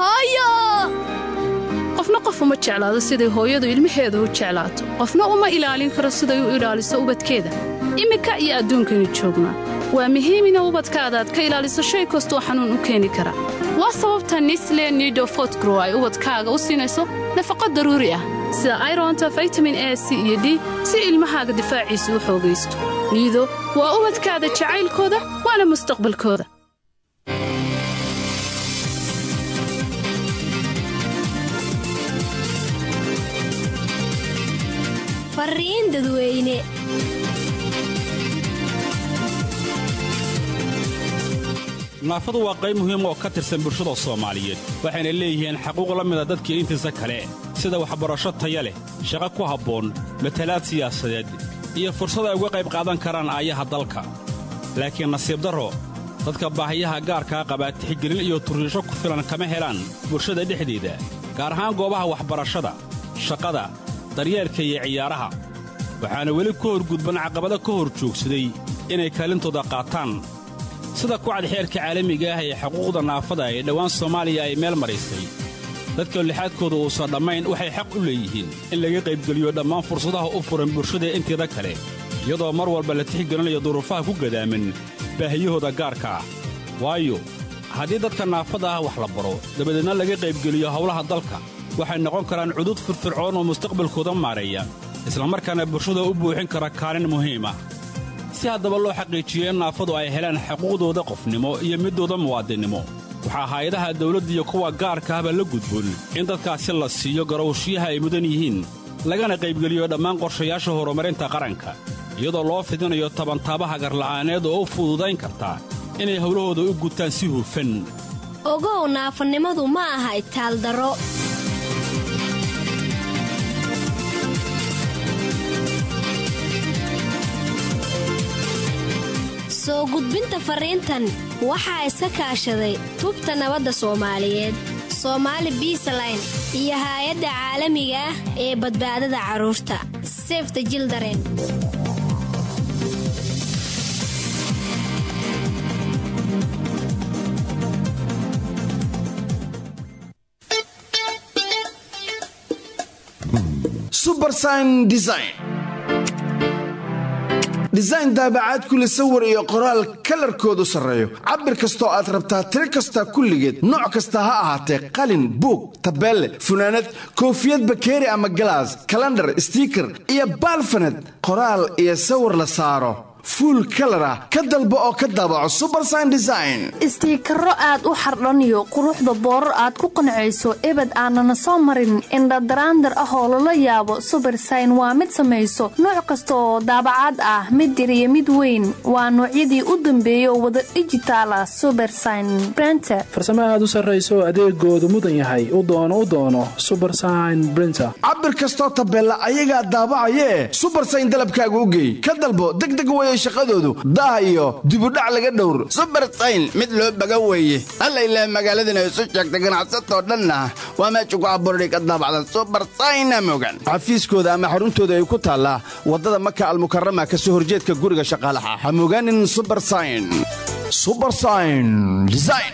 qofna qof uma jeclaado siday hooyadu ilmaheedu u jeclaato qofna uma ilaalin karo siday u ilaaliso ubadkeeda iminka iyo adduunkani joognaa waa muhiim ina ubadkaadaad ka ilaaliso shay kastoo xanuun u keeni kara waa sababta nisle nidofotgrow ay ubadkaaga u siinayso nafaqo daruuri ah sida ironta vitamin A C iyo D si ilmahaaga difaaciisu u xoogaysto niido waa ubadkaada jacaylkooda waana mustaqbalkooda fariin dadweyne naafadu waa qayb muhiim oo ka tirsan bulshada Soomaaliyeed waxayna leeyihiin xaquuq la mid ah dadka intiisa kale sida waxbarasho tayo leh shaqo ku habboon matalaad siyaasadeed iyo fursad ay uga qayb qaadan karaan aayaha dalka laakiin nasiib darro dadka baahiyaha gaarka qaba tixgelin iyo turriisho ku filan kama helaan bulshada dhexdeeda gaar ahaan goobaha waxbarashada shaqada daryeelka iyo ciyaaraha waxaana weli ku horgudban caqabado ka hor joogsaday inay kaalintooda qaataan sida ku cad xeerka caalamiga ah ee xuquuqda naafada ee dhowaan Soomaaliya ay meel marisay dadka lixaadkooda uusan dhammayn waxay xaq u leeyihiin in laga qaybgeliyo dhammaan fursadaha u furan bulshada inteeda kale iyadoo mar walba la tixgelinayo duruufaha ku gadaaman baahiyahooda gaarka ah waayo haddii dadka naafada ah wax la baro dabadeedna laga qaybgeliyo howlaha dalka waxay noqon karaan cudud firfircoon oo mustaqbalkooda maareeya isla markaana bulshada u buuxin kara kaalin muhiim ah si haddaba loo xaqiijiyo in naafadu ay helaan xuquuqdooda qofnimo iyo midooda muwaadinnimo waxaa hay'adaha dawladda iyo kuwa gaarka ahba la gudboon in dadkaasi la siiyo garowshiyaha ay mudan yihiin lagana qaybgeliyo dhammaan qorshayaasha horumarinta qaranka iyadoo loo fidinayo tabantaabaha garla'aaneed oo u fududayn karta inay howlahooda u gutaan si hufan ogow naafanimadu ma aha itaaldaro soo gudbinta fariintan waxaa iska kaashaday tubta nabadda soomaaliyeed soomaali biisaline iyo haay-adda caalamiga ah ee badbaadada carruurta sefta jildaren subersign design design daabacaad kule sawir iyo qoraal kalarkoodu sarreeyo cabir kastoo aad rabtaa tiro kasta kulligeed nooc kasta ha ahaatee qalin buug tabeelle funaanad koofiyad bakeeri ama galaas kalandhar stiiker iyo baalfaned qoraal iyo sawir la saaro fuul kalar ah ka dalbo oo ka daabaco subersign design istiikaro aad u xardhaniyo quruxda boorar aad ku qancayso ebed aanana soo marin indhadaraandar ah oo lala yaabo subersign waa mid samayso nooc kasta oo daabacaad ah mid yar iyo mid weyn waa noocyadii u dambeeyay oo wada dhijitaal ah subersign printer farsamo aad u sarrayso adeegoodu mudan yahay u doono subersign printer cabir kastoo tabeella ayagaa daabacayee subersign dalabkaaga u geey ka dalbo degdeg weeye shaqadoodu daah iyo dibudhac laga dhowr subersign mid loo baga weeye alla ilaa magaaladana isu sheegta ganacsatoo dhanna waa meesha ku abuurday ka daabacda subersign mogan xafiiskooda ama xaruntooda ay ku taallaa waddada maka almukarama ka soo horjeedka guriga shaqaalaha ha mogaanin subersign design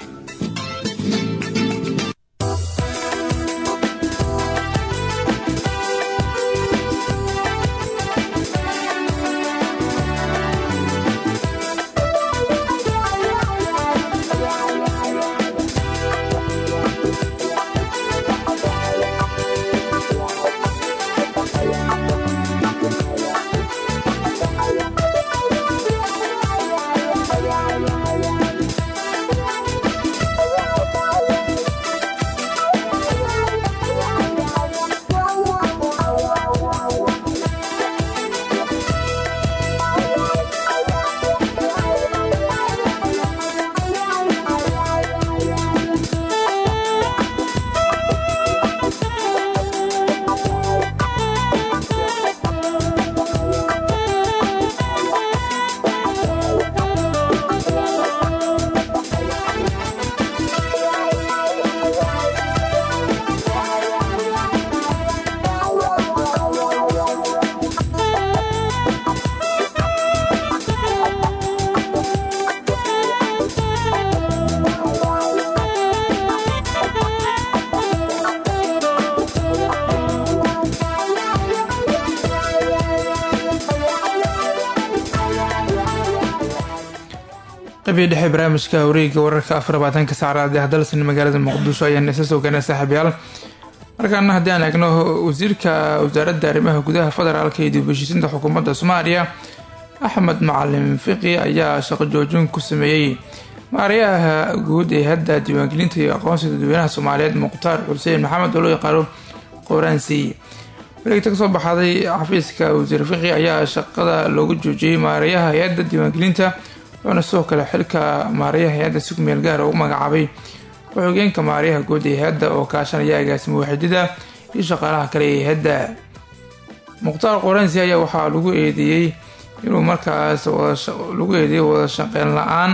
qaybtii dhexe barnaamijka wareegga wararka 24 saacad ee dalsan magaalada muqdisho ayaan isa soo gaarnay saaxiibayaal markaana haddii aan eegno wasiirka wasaaradda arrimaha gudaha federaalka iyo dib u heshiisiinta xukuumadda Soomaaliya Axmed Macalin Fiqi ayaa shaqo joojin ku sameeyay maarayaha guud ee hadda diiwaangelinta iyo aqoonsiga dadweynaha Soomaaliyeed Muqtaar Xuseen Maxamed oo loo yaqaan Qoraansi wareegta ka soo baxday xafiiska wasiir Fiqi ayaa shaqada loogu joojiyay maarayaha hay'adda diiwaangelinta waxaana sidoo kale xilka maarayaha hay'adda si ku meel gaar ah u magacaabay ku-xigeenka maarayaha guud ee hay'adda oo kaashanaya agaasimo waaxidida iyo shaqaalaha kale ee hay'adda Muqtaar Qoraansi ayaa waxaa lagu eedeeyay inuu markaas wada shaqeyn la'aan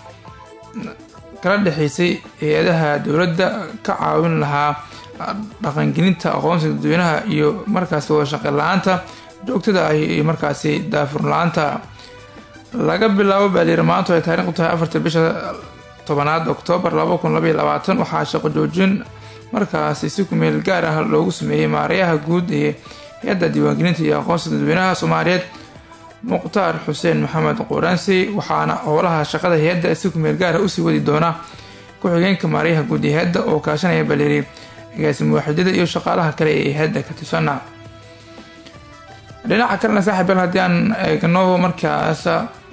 kala dhaxaysay hay'adaha dowladda ka caawin lahaa dhaqangelinta aqoonsiga dadweynaha iyo markaas wada shaqeyn la'aanta joogtada ah iyo markaasi daafur la'aanta laga bilaabo baaliir maanta ay taariikhdu tahay 4 bisha 10 Oktoobar 2022 waxaa shaqo joojin markaasi si ku meel gaar ah loogu sameeyay maarayaha guud ee hay'adda diiwaangelinta iyo aqoonsiga dadweynaha Soomaaliyeed Muqtaar Xuseen Maxamed Qoraansi waxaana howlaha shaqada hay'adda si ku meel gaar ah u sii wadi doona ku-xigeenka maarayaha guud ee hay'adda oo kaashanaya baaliir agaasimo waaxidida iyo shaqaalaha kale ee hay'adda ka tirsan dhinaca kalena saaxiibayaal haddii aan eegno markaas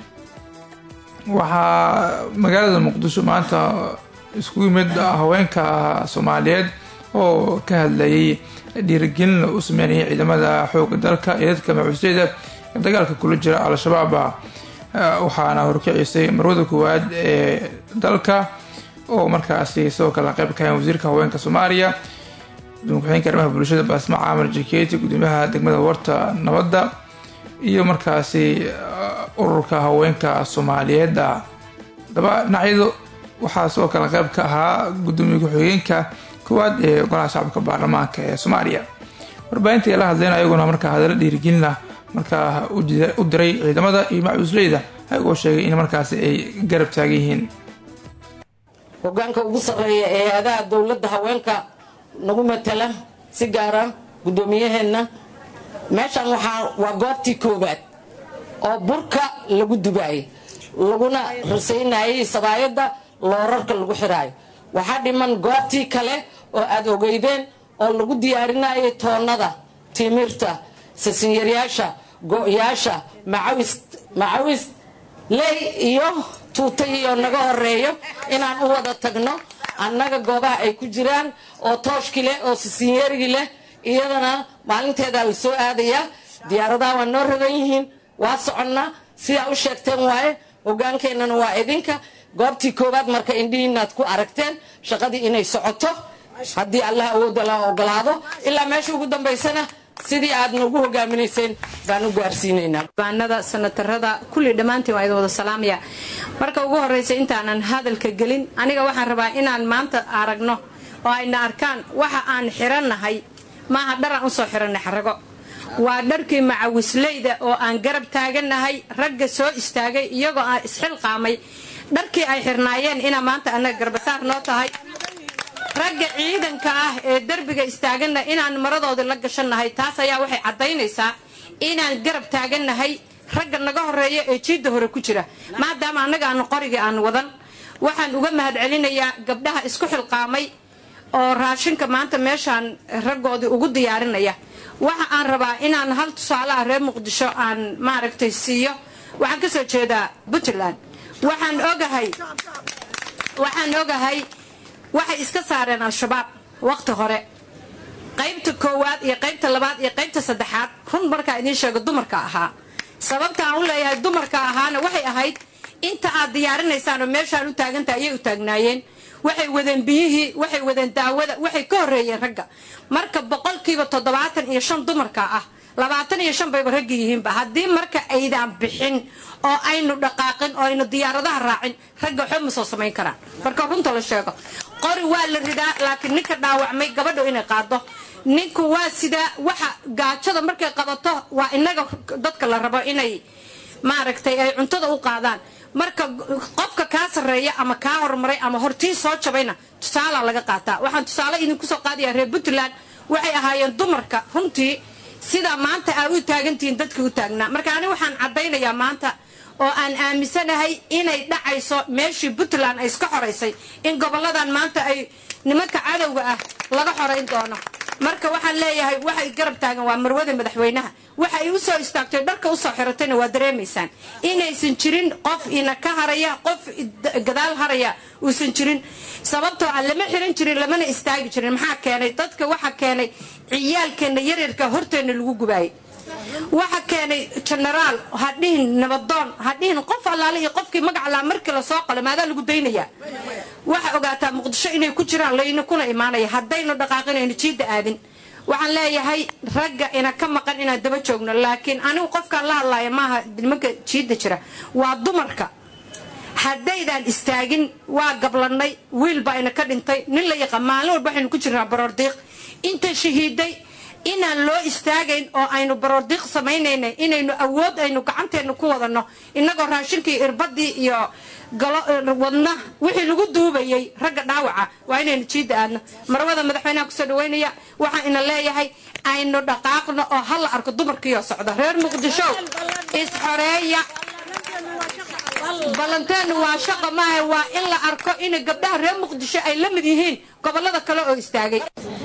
waxaa magaalada muqdisho maanta isku yimid haweenka Soomaaliyeed oo ka hadlayay dhiirigelin u sameynaya ciidamada xoogga dalka iyo dadka macuusleyda dagaalka kula jira al-shabaab waxaana horkacisay marwada koowaad ee dalka oo markaasi sidoo kale qayb ka ah wasiirka haweenka Soomaaliya gudoomiyaha arrimaha bulshada Basma Caamir Jikeeti gudoomiyaha degmada Warta Nabadda iyo markaasi ururka haweenka Soomaaliyeed daba dhinacyadu waxaa soo kala qayb ka ahaa gudoomiyaha ku-xigeenka koowaad ee golaha shacabka baarlamaanka ee Soomaaliya warbaahinta la hadlayna ayaguna markaa hadallo dhiirigelin ah markaa u diray ciidamada iyo macuusleyda ayagoo sheegay in markaasi ay garab taagan yihiin hoggaanka ugu sarreeya ee hay'adaha dowladda haweenka nagu matala si gaar ah gudoomiyaheenna meeshan waa goobtii koowaad oo burka lagu dubaayay laguna rasaynayay sabaayadda loorarka lagu xiraayo waxaa dhiman goobtii kale oo aad ogeydeen oo lagu diyaarinayay toonnada timirta sasinyaryyaasha go'yaasha macawis ley iyo tuutay iyo naga horeeyo inaan u wada tagno annaga goobaha ay ku jiraan oo tooshki leh oo sisinyarigi leh iyadana maalinteedaa la soo aadayaa diyaaradaha waa noo ragan yihiin waa soconnaa sidaa u sheegteen waaye hoggaankeennana waa idinka goobtii koowaad marka indhihiinaad ku aragteen shaqadii inay socoto haddii allah awoodda la ogolaado ilaa meesha ugu dambaysana sidii aad nagu hogaaminayseen baan u gaarsiinaynaa baanada sanatarada kulli dhammaantiin waa idin wada salaamaya marka ugu horraysa intaanan hadalka gelin aniga waxaan rabaa inaan maanta aragno oo ayna arkaan waxa aan xirannahay maaha dharaan u soo xirannay xarago waa dharkii macawisleyda oo aan garab taagannahay ragga soo istaagay iyagoo aan isxilqaamay dharkii ay xirnaayeen inaa maanta annaga garbasaar noo tahay ragga ciidanka ah ee derbiga istaaganna inaan maradoodii la gashannahay taas ayaa waxay caddaynaysaa inaan garab taagannahay ragga naga horreeya ee jiidda hore ku jira maadaama annaga aanu qorigii aan wadan waxaan uga mahad celinayaa gabdhaha isku xilqaamay oo raashinka maanta meeshaan raggoodii ugu diyaarinaya waxa aan rabaa inaan hal tusaalaha reer muqdisho aan maaragtay siiyo waxaan ka soo jeedaa puntland waxaan ogahay waxay iska saareen al-shabaab waqti hore qaybta koowaad iyo qaybta labaad iyo qaybta saddexaad run markaa idiin sheego dumarka ahaa sababta aan u leeyahay dumarka ahaana waxay ahayd inta aad diyaarinaysaan oo meeshaan u taagantahay ayay u taagnaayeen waxay wadeen biyihii waxay wadeen daawada waxay ka horreeyeen ragga marka 75% dumarka ah 25 bayba ragga yihiinba haddii marka aydaan bixin oo aynu dhaqaaqin oo aynu diyaaradaha raacin ragga waxba ma soo samayn karaan marka runta la sheego qori waa la ridaa laakiin ninka dhaawacmay gabadho inay qaado ninku waa sida waxa gaajada markay qabato waa inaga dadka la rabo inay maaragtay ay cuntada u qaadaan marka qofka ka sareeya ama ka hormaray ama hortii soo jabayna tusaale laga qaataa waxaan tusaale idinku soo qaadiyaa reer Puntland waxay ahaayeen dumarka runtii sida maanta ay u taagantiin dadka u taagnaa marka ani waxaan cadeynayaa maanta oo aan aaminsanahay inay dhacayso meeshii Puntland ay iska xoreysay in goboladan maanta ay nimanka cadawga ah laga xoreyn doono marka waxaan leeyahay waxay garab taagan waa marwada madaxweynaha waxa ay u soo istaagtay dharka u soo xiratayna waa dareemaysaan inaysan jirin qof ina ka haraya qof gadaal haraya uusan jirin sababtoo ah lama xiran jirin lamana istaagi jirin maxaa keenay dadka waxa keenay ciyaalkeena yaryarka horteena lagu gubaayay waxa keenay generaal hadhiin nabadoon hadhiin qof allaale iyo qofkii magac la markii la soo qalay maada lagu daynaya waxa ogaataa muqdisho inay ku jiraan layna kuna imaanaya hadaynu dhaqaaqinayno jiida aadin waxaan leeyahay ragga ina ka maqan inaan daba joogno laakiin anigu qofka la hadlayo maaha nimanka jiida jira waa dumarka haddaydan istaagin waa gablanay wiil baa ina ka dhintay nin la yaqaan maalin walba waxaynu ku jirnaa baroordiiq inta shahiiday inaan loo istaagayn oo aynu baroordiiq samaynayna inaynu awood aynu gacanteena ku wadano inagoo raashinkii irbadii iyo wadna wixii lagu duubayay ragga dhaawaca waa inaynu jiida aadno marwada madaxweynaha kusoo dhaweynaya waxaan ina leeyahay aynu dhaqaaqno oo hal la arko dumarkiioo socda reer muqdisho isxoreeya balanteenu waa shaqo maaha waa in la arko in gabdhaha reer muqdisho ay la mid yihiin gobolada kale oo istaagay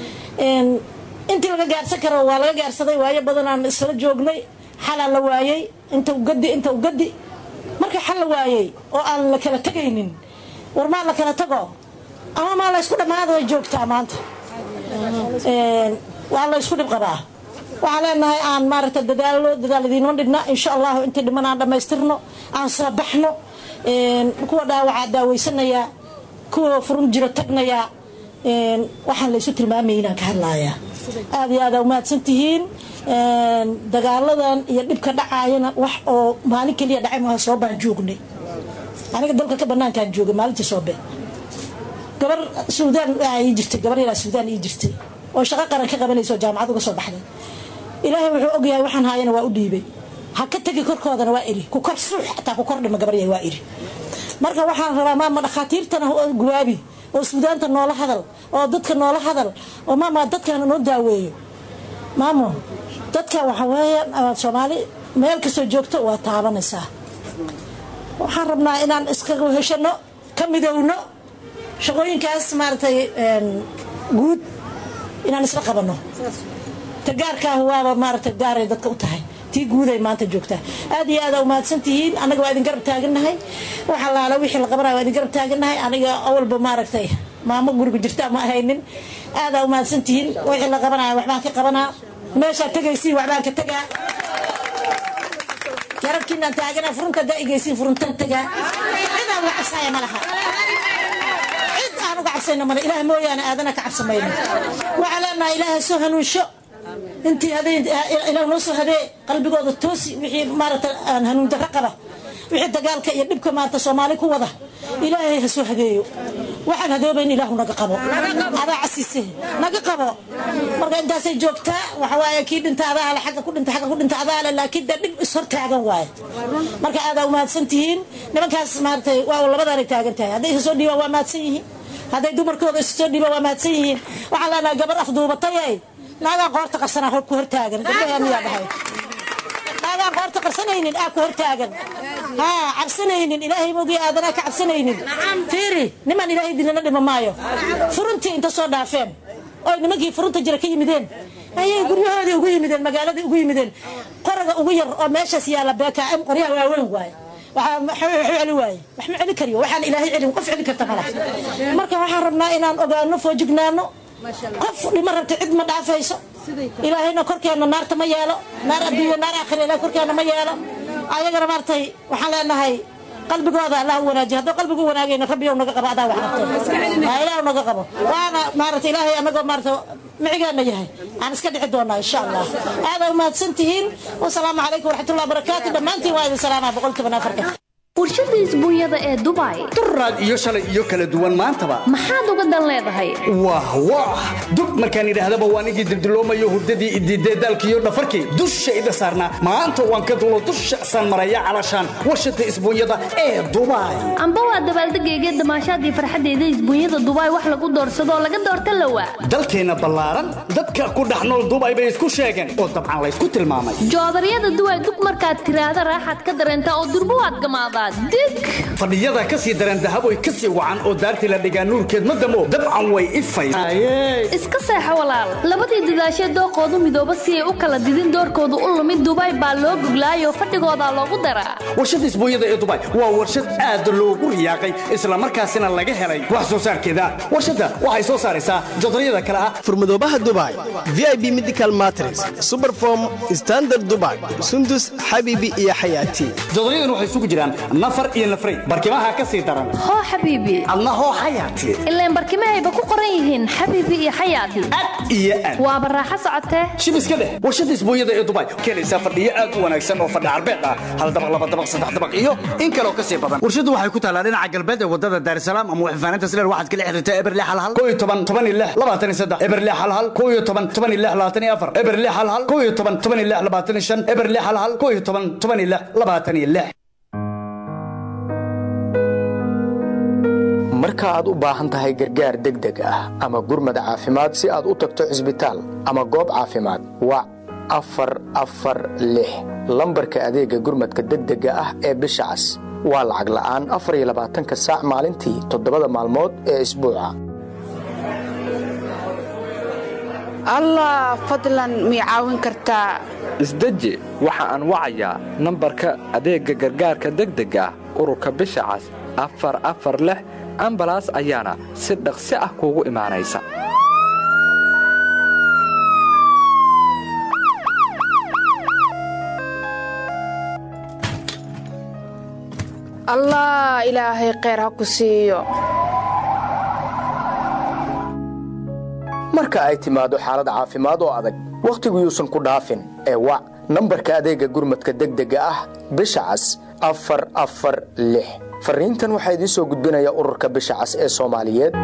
intii laga gaarsan karo waa laga gaarsaday waayo badan aan isla joognay xalaa la waayay inta ugadi marka xal la waayay oo aan la kala tagaynin war maa la kala tago ama maa la isku dhamaado way joogtaa maanta waa la isku dhib qabaa waxaan leenahay aan maaragta dadaal idiinma dhibna insha allahu intii dhiman aan dhammaystirno aan soo baxno kuwa dhaawacaa daaweysanayaa kuwa furun jiro tagnayaa waxaan la isu tilmaamayay inaan ka hadlayaa aad iyo aad umahadsan tihiin dagaaladan iyo dhibka dhacaayana wax oo maalin keliya dhacay maaha soo baan joognay aniga dalka ka banaankaan joogay maalintii soobe gabar suudaan ii jirtay gabar yaraa suudaan ii jirtay oo shaqo qaran ka qabanayso jaamacad uga soo baxday ilaahay wuxuu ogyahay waxaan haayana waa u dhiibay ha ka tagi korkoodana waa iri ku kor suux xataa ku kor dhima gabar yahay waa iri marka waxaan rabaa maama dhakhaatiirtana gubaabi oo suudaanta noola hadal oo dadka noola hadal oo maama dadkana noo daaweeyo maamo dadka waxa weeyaan Soomaali meel kastoo joogto waa taabanaysaa waxaan rabnaa inaan iskaga heshano ka midowno shaqooyinkaas maartay guud inaan isla qabano tagaarka waaba maartay gaaray dadka u tahay tii guuday maanta joogta aad iyo aad u mahadsantihiin anaga waa idin garab taaganahay waxa laala wixii la qabanayo waa idin garab taaganahay aniga awalba maartay maamo guriga jirta ma ahaynin aad u mahadsantihiin wixii la qabanayo waxbaan ka qabanaa meesha tagaysi waxbaan ka tagaa yarabkiina taagana furunta daigaysi furunta tagaa cidaan wax asaya malaha cid aan uga cabsayna mala ilaah mooyaane aadana ka cabsamayno waxa leenahay ilaahay soo hanuunsho intii hadeen ilaahay noo soo hadee qalbigooda toosi wixii maarata aan hanuun darro qaba wixii dagaalka iyo dhibka maarata Soomaali ku wada ilaahay ha soo hadeeyo waxaan hadoobayn ilaahu naga qabo ada casise naga qabo marka intaasay joogtaa waxa waaye kii dhintaada la xaq ku dhintaada laakiin dib is hor taagan waaye marka aad u mahadsantihiin nimankaas maartay waa labadaan taagan tahay haday soo dhiiba waa mahadsan yihiin haday dumarkooda soo dhiiba waa mahadsan yihiin waxa la gabar afduubatay naga qoorta qarsana ku hor taagan gabadha miyaa dhahay naga qoorta qarsanaynin ku hor taagan cabsanaynin ilaahay moogi aadana ka cabsanaynin fiiri niman ilaahay dilana dhima maayo furuntii inta soo dhaafeen oo nimankii furunta jira ka yimideen ayay guryahoodi ugu yimideen magaalada ugu yimideen qoraga ugu yar oo meeshaas yaala BKM qoryaha waaweyn waay waxa xili waay wax ma celi kariyo waxaan ilaahay celin qof celi karta malaha marka waxaan rabnaa inaan ogaano foojignaano qof dhima rabta cid ma dhaafayso ilaahayna korkeena naarta ma yeelo naar adduunyo naar aakhira ilaahay korkeena ma yeelo ayagana maartay waxaan leenahay qalbigooda Allah wanaajiyo hadoo qalbigu wanaagayna rabbiyo naga qabo adaa wax ilaahay naga qabo waana maartay ilaahay anaga maartay micigaana yahay aan iska dhici doonaa insha Allah aad u mahadsantihiin wa salaamu calaykum wa rahmatullahi wa barakaatuh dhamaantiin waa idin salaama boqolkiiba afarka warshada isbuunyada ee Dubai turraad iyo shalay iyo kala duwan maantaba maxaad uga dan leedahay wah dub markaan idhaahdaba waan igi dildiloomayo hurdadii ididee dalkiyo dhafarkii dushayda saarnaa maanta waan ka duulo dusha san maraya calashaan warshada isbuunyada ee Dubai amba waa dabaaldegayga damaashaadii farxadeeda isbuunyada Dubai wax lagu doorsado laga doorta lawa dalkeena ballaaran dadka ku dhaxnool Dubai bay isku sheegeen oo dabcan la isku tilmaamay joodariyada Dubai dub markaad tiraahdo raaxad ka dareenta oo durbo aad gamaada fadhiyada ka sii dareen dahab way ka sii wacan oo daartii la dhigaa nuurkeed madamo dabcan way ifayeen iska seexo walaal labadii dadaashay dooqoodu midooba si ay u kala didin doorkoodu u lumid Dubai baa loo guglaayo fadhigooda loogu daraa warshada isbuunyada ee Dubai waa warshad aad loogu riyaaqay isla markaasina laga helay wax soo saarkeeda warshada waxay soo saaraysaa jodariyada kala ah furmadoobaha Dubai VIP Medical Mattress Superform Standard Dubai Sundus Habibi iyo Hayati jodariyadan waxay isugu jiraan nafar iyo nafray barkimaha ka sii daran ho habibi adna ho hayati ilaa barkimaha ku qoran yihiin habibi iyo hayati iyo waa baraaxa socotee shibiska leh warshada isbuunyada ee Dubai keenaysa fadhiyo aad u wanaagsan oo fadhi arbeed ah hal dabaq laba dabaq saddex dabaq iyo in kale oo ka sii badan warshadu waxay ku taalaa dhinaca galbeed ee wadada Dar es Salaam ama waxfaanaynta Sileer waxaad kala xiriirtaa Eberle Halhal 12 Eberle Halhal 12 Eberle Halhal 12 Eberle Halhal 12 marka aad u baahan tahay gargaar degdeg ah ama gurmad caafimaad si aad u tagto cisbitaal ama goob caafimaad wac 446 lambarka adeega gurmadka degdega ah ee bisha cas waa lacag la'aan 24 saac maalintii 7 maalmood ee isbuuca allah fadlan mi caawin kartaa isdeji waxa aan wacayaa nambarka adeega gargaarka degdega ah ururka bisha cas 446 ambalaas ayaana si dhaqsi ah kuugu imaanaysa allah ilaahay khayr ha ku siiyo marka ay timaado xaalad caafimaad oo adag wakhtigu yuusan ku dhaafin ee wac nambarka adeega gurmadka degdega ah bisha cas 446 fariintan waxaa idiin soo gudbinaya ururka bisha cas ee Soomaaliyeed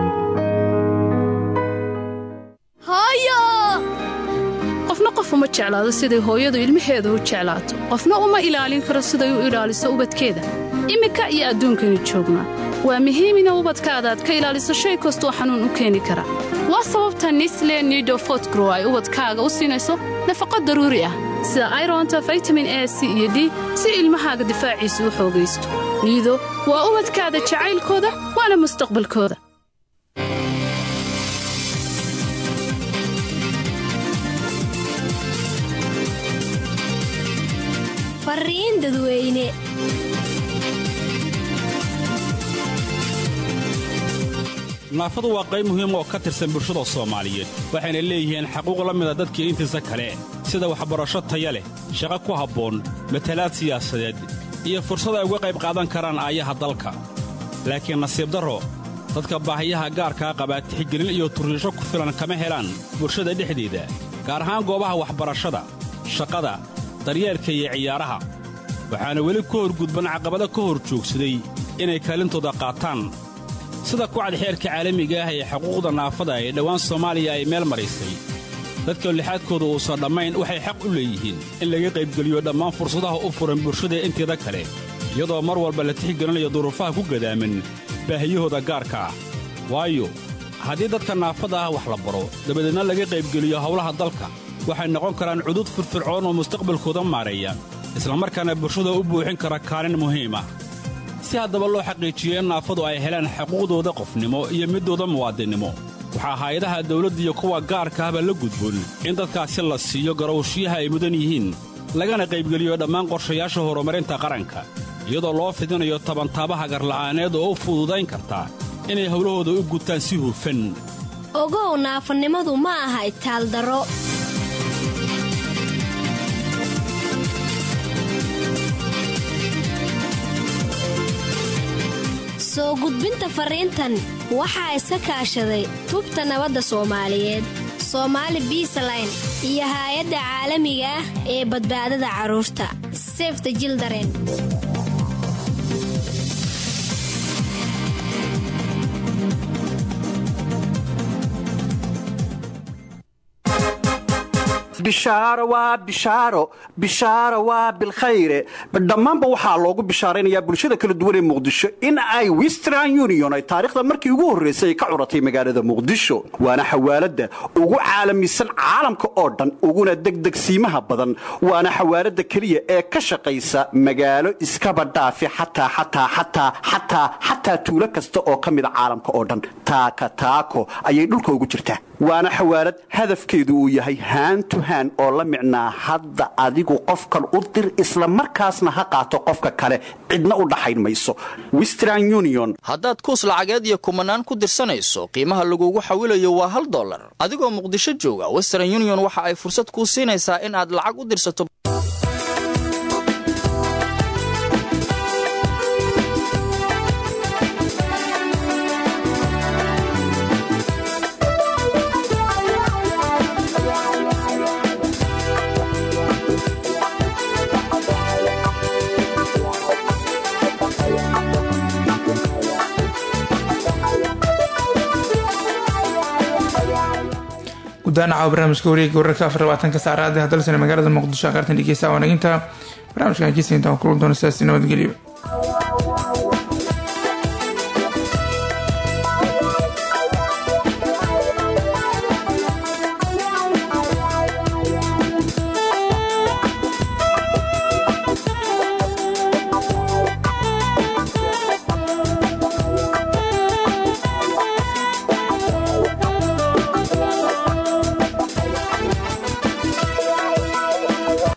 hooyo qofna qof uma jeclaado sidii hooyadu ilmaheedu u jeclaato qofna uma ilaalin karo siday u ilaaliso ubadkeeda imika iyo adduunkani joognaa waa muhiim in ubadkaada aad ka ilaaliso shay kastoo xanuun u keeni kara waa sababta Nestle Nido Fotgrow ay ubadkaaga u siinayso nafaqo daruuri ah sida ironta, vitamin A, C iyo D si ilmahaaga difaaciisu u xoogaysto. Nido waa ubadkaada jacaylkooda waana mustaqbalkooda. Fariin dadweyne. naafadu waa qayb muhiim oo ka tirsan bulshada Soomaaliyeed waxayna leeyihiin xaquuq la mid ah dadka intiisa kale sida waxbarasho tayo leh, shaqo ku habboon, matalaad siyaasadeed iyo fursad ay uga qayb qaadan karaan aayaha dalka. laakiin nasiib darro dadka baahiyaha gaarka qaba tixgelin iyo turriisho ku filan kama helaan bulshada dhexdeeda, gaar ahaan goobaha waxbarashada, shaqada, daryeelka iyo ciyaaraha. waxaana weli ku horgudban caqabado ka hor joogsaday inay kaalintooda qaataan sida ku cad xeerka caalamiga ah ee xuquuqda naafada ee dhawaan Soomaaliya ay meel marisay. dadka lixaadkooda uusan dhammayn waxay xaq u leeyihiin in laga qaybgeliyo dhammaan fursadaha u furan bulshada inteeda kale, iyadoo mar walba la tixgelinayo duruufaha ku gadaaman baahiyahooda gaarka ah. waayo haddii dadka naafada ah wax la baro dabadeedna laga qaybgeliyo howlaha dalka, waxay noqon karaan cudud firfircoon oo mustaqbalkooda maareeya, isla markaana bulshada u buuxin kara kaalin muhiim ah. si haddaba loo xaqiijiyo in naafadu ay helaan xuquuqdooda qofnimo iyo midooda muwaadinimo, waxaa hay'adaha dawladda iyo kuwa gaarka ahba la gudboon in dadkaasi la siiyo garowshiyaha ay mudan yihiin, lagana qaybgeliyo dhammaan qorshayaasha horumarinta qaranka, iyadoo loo fidinayo tabantaabaha garla'aaneed oo u fududayn karta inay howlahooda u gutaan si hufan. Ogow naafanimadu ma aha itaal darro. soo gudbinta fariintan waxaa iska kaashaday tubta nabadda Soomaaliyeed, Somali Peaceline iyo hay'adda caalamiga ah ee badbaadada carruurta Save the Children. bishaaro waa bishaaro bishaaro waa bilkhayre dhammaanba waxaa loogu bishaaraynayaa bulshada kala duwan ee muqdisho in ay Western Union ay taariikhda markii ugu horreysay ka curatay magaalada muqdisho, waana xawaalada ugu caalamisan caalamka oo dhan uguna degdegsiimaha badan, waana xawaalada kaliya ee ka shaqaysa magaalo iskaba dhaafi xataa tuulo kasta oo ka mid a caalamka oo dhan. taako ayay dhulka ugu jirtaa, waana xawaalad hadafkeedu uu yahay haantu oo la micnaa hadda adigu qofkan u dir isla markaasna ha qaato qofka kale, cidna u dhaxayn mayso. Western Union haddaad kuus lacageed iyo kumanaan ku dirsanayso, qiimaha lagugu xawilayo waa $1. adigoo muqdisho jooga, Western Union waxa ay fursad kuu siinaysaa in aad lacag u dirsato gudaanaca barnaamijka wareegga wararka 24 saacada hadalsan magaalada muqdisho qaartan dhigeysa wanaginta barnaamijkan kiisinta kulul doona sidaas nabadgelyo.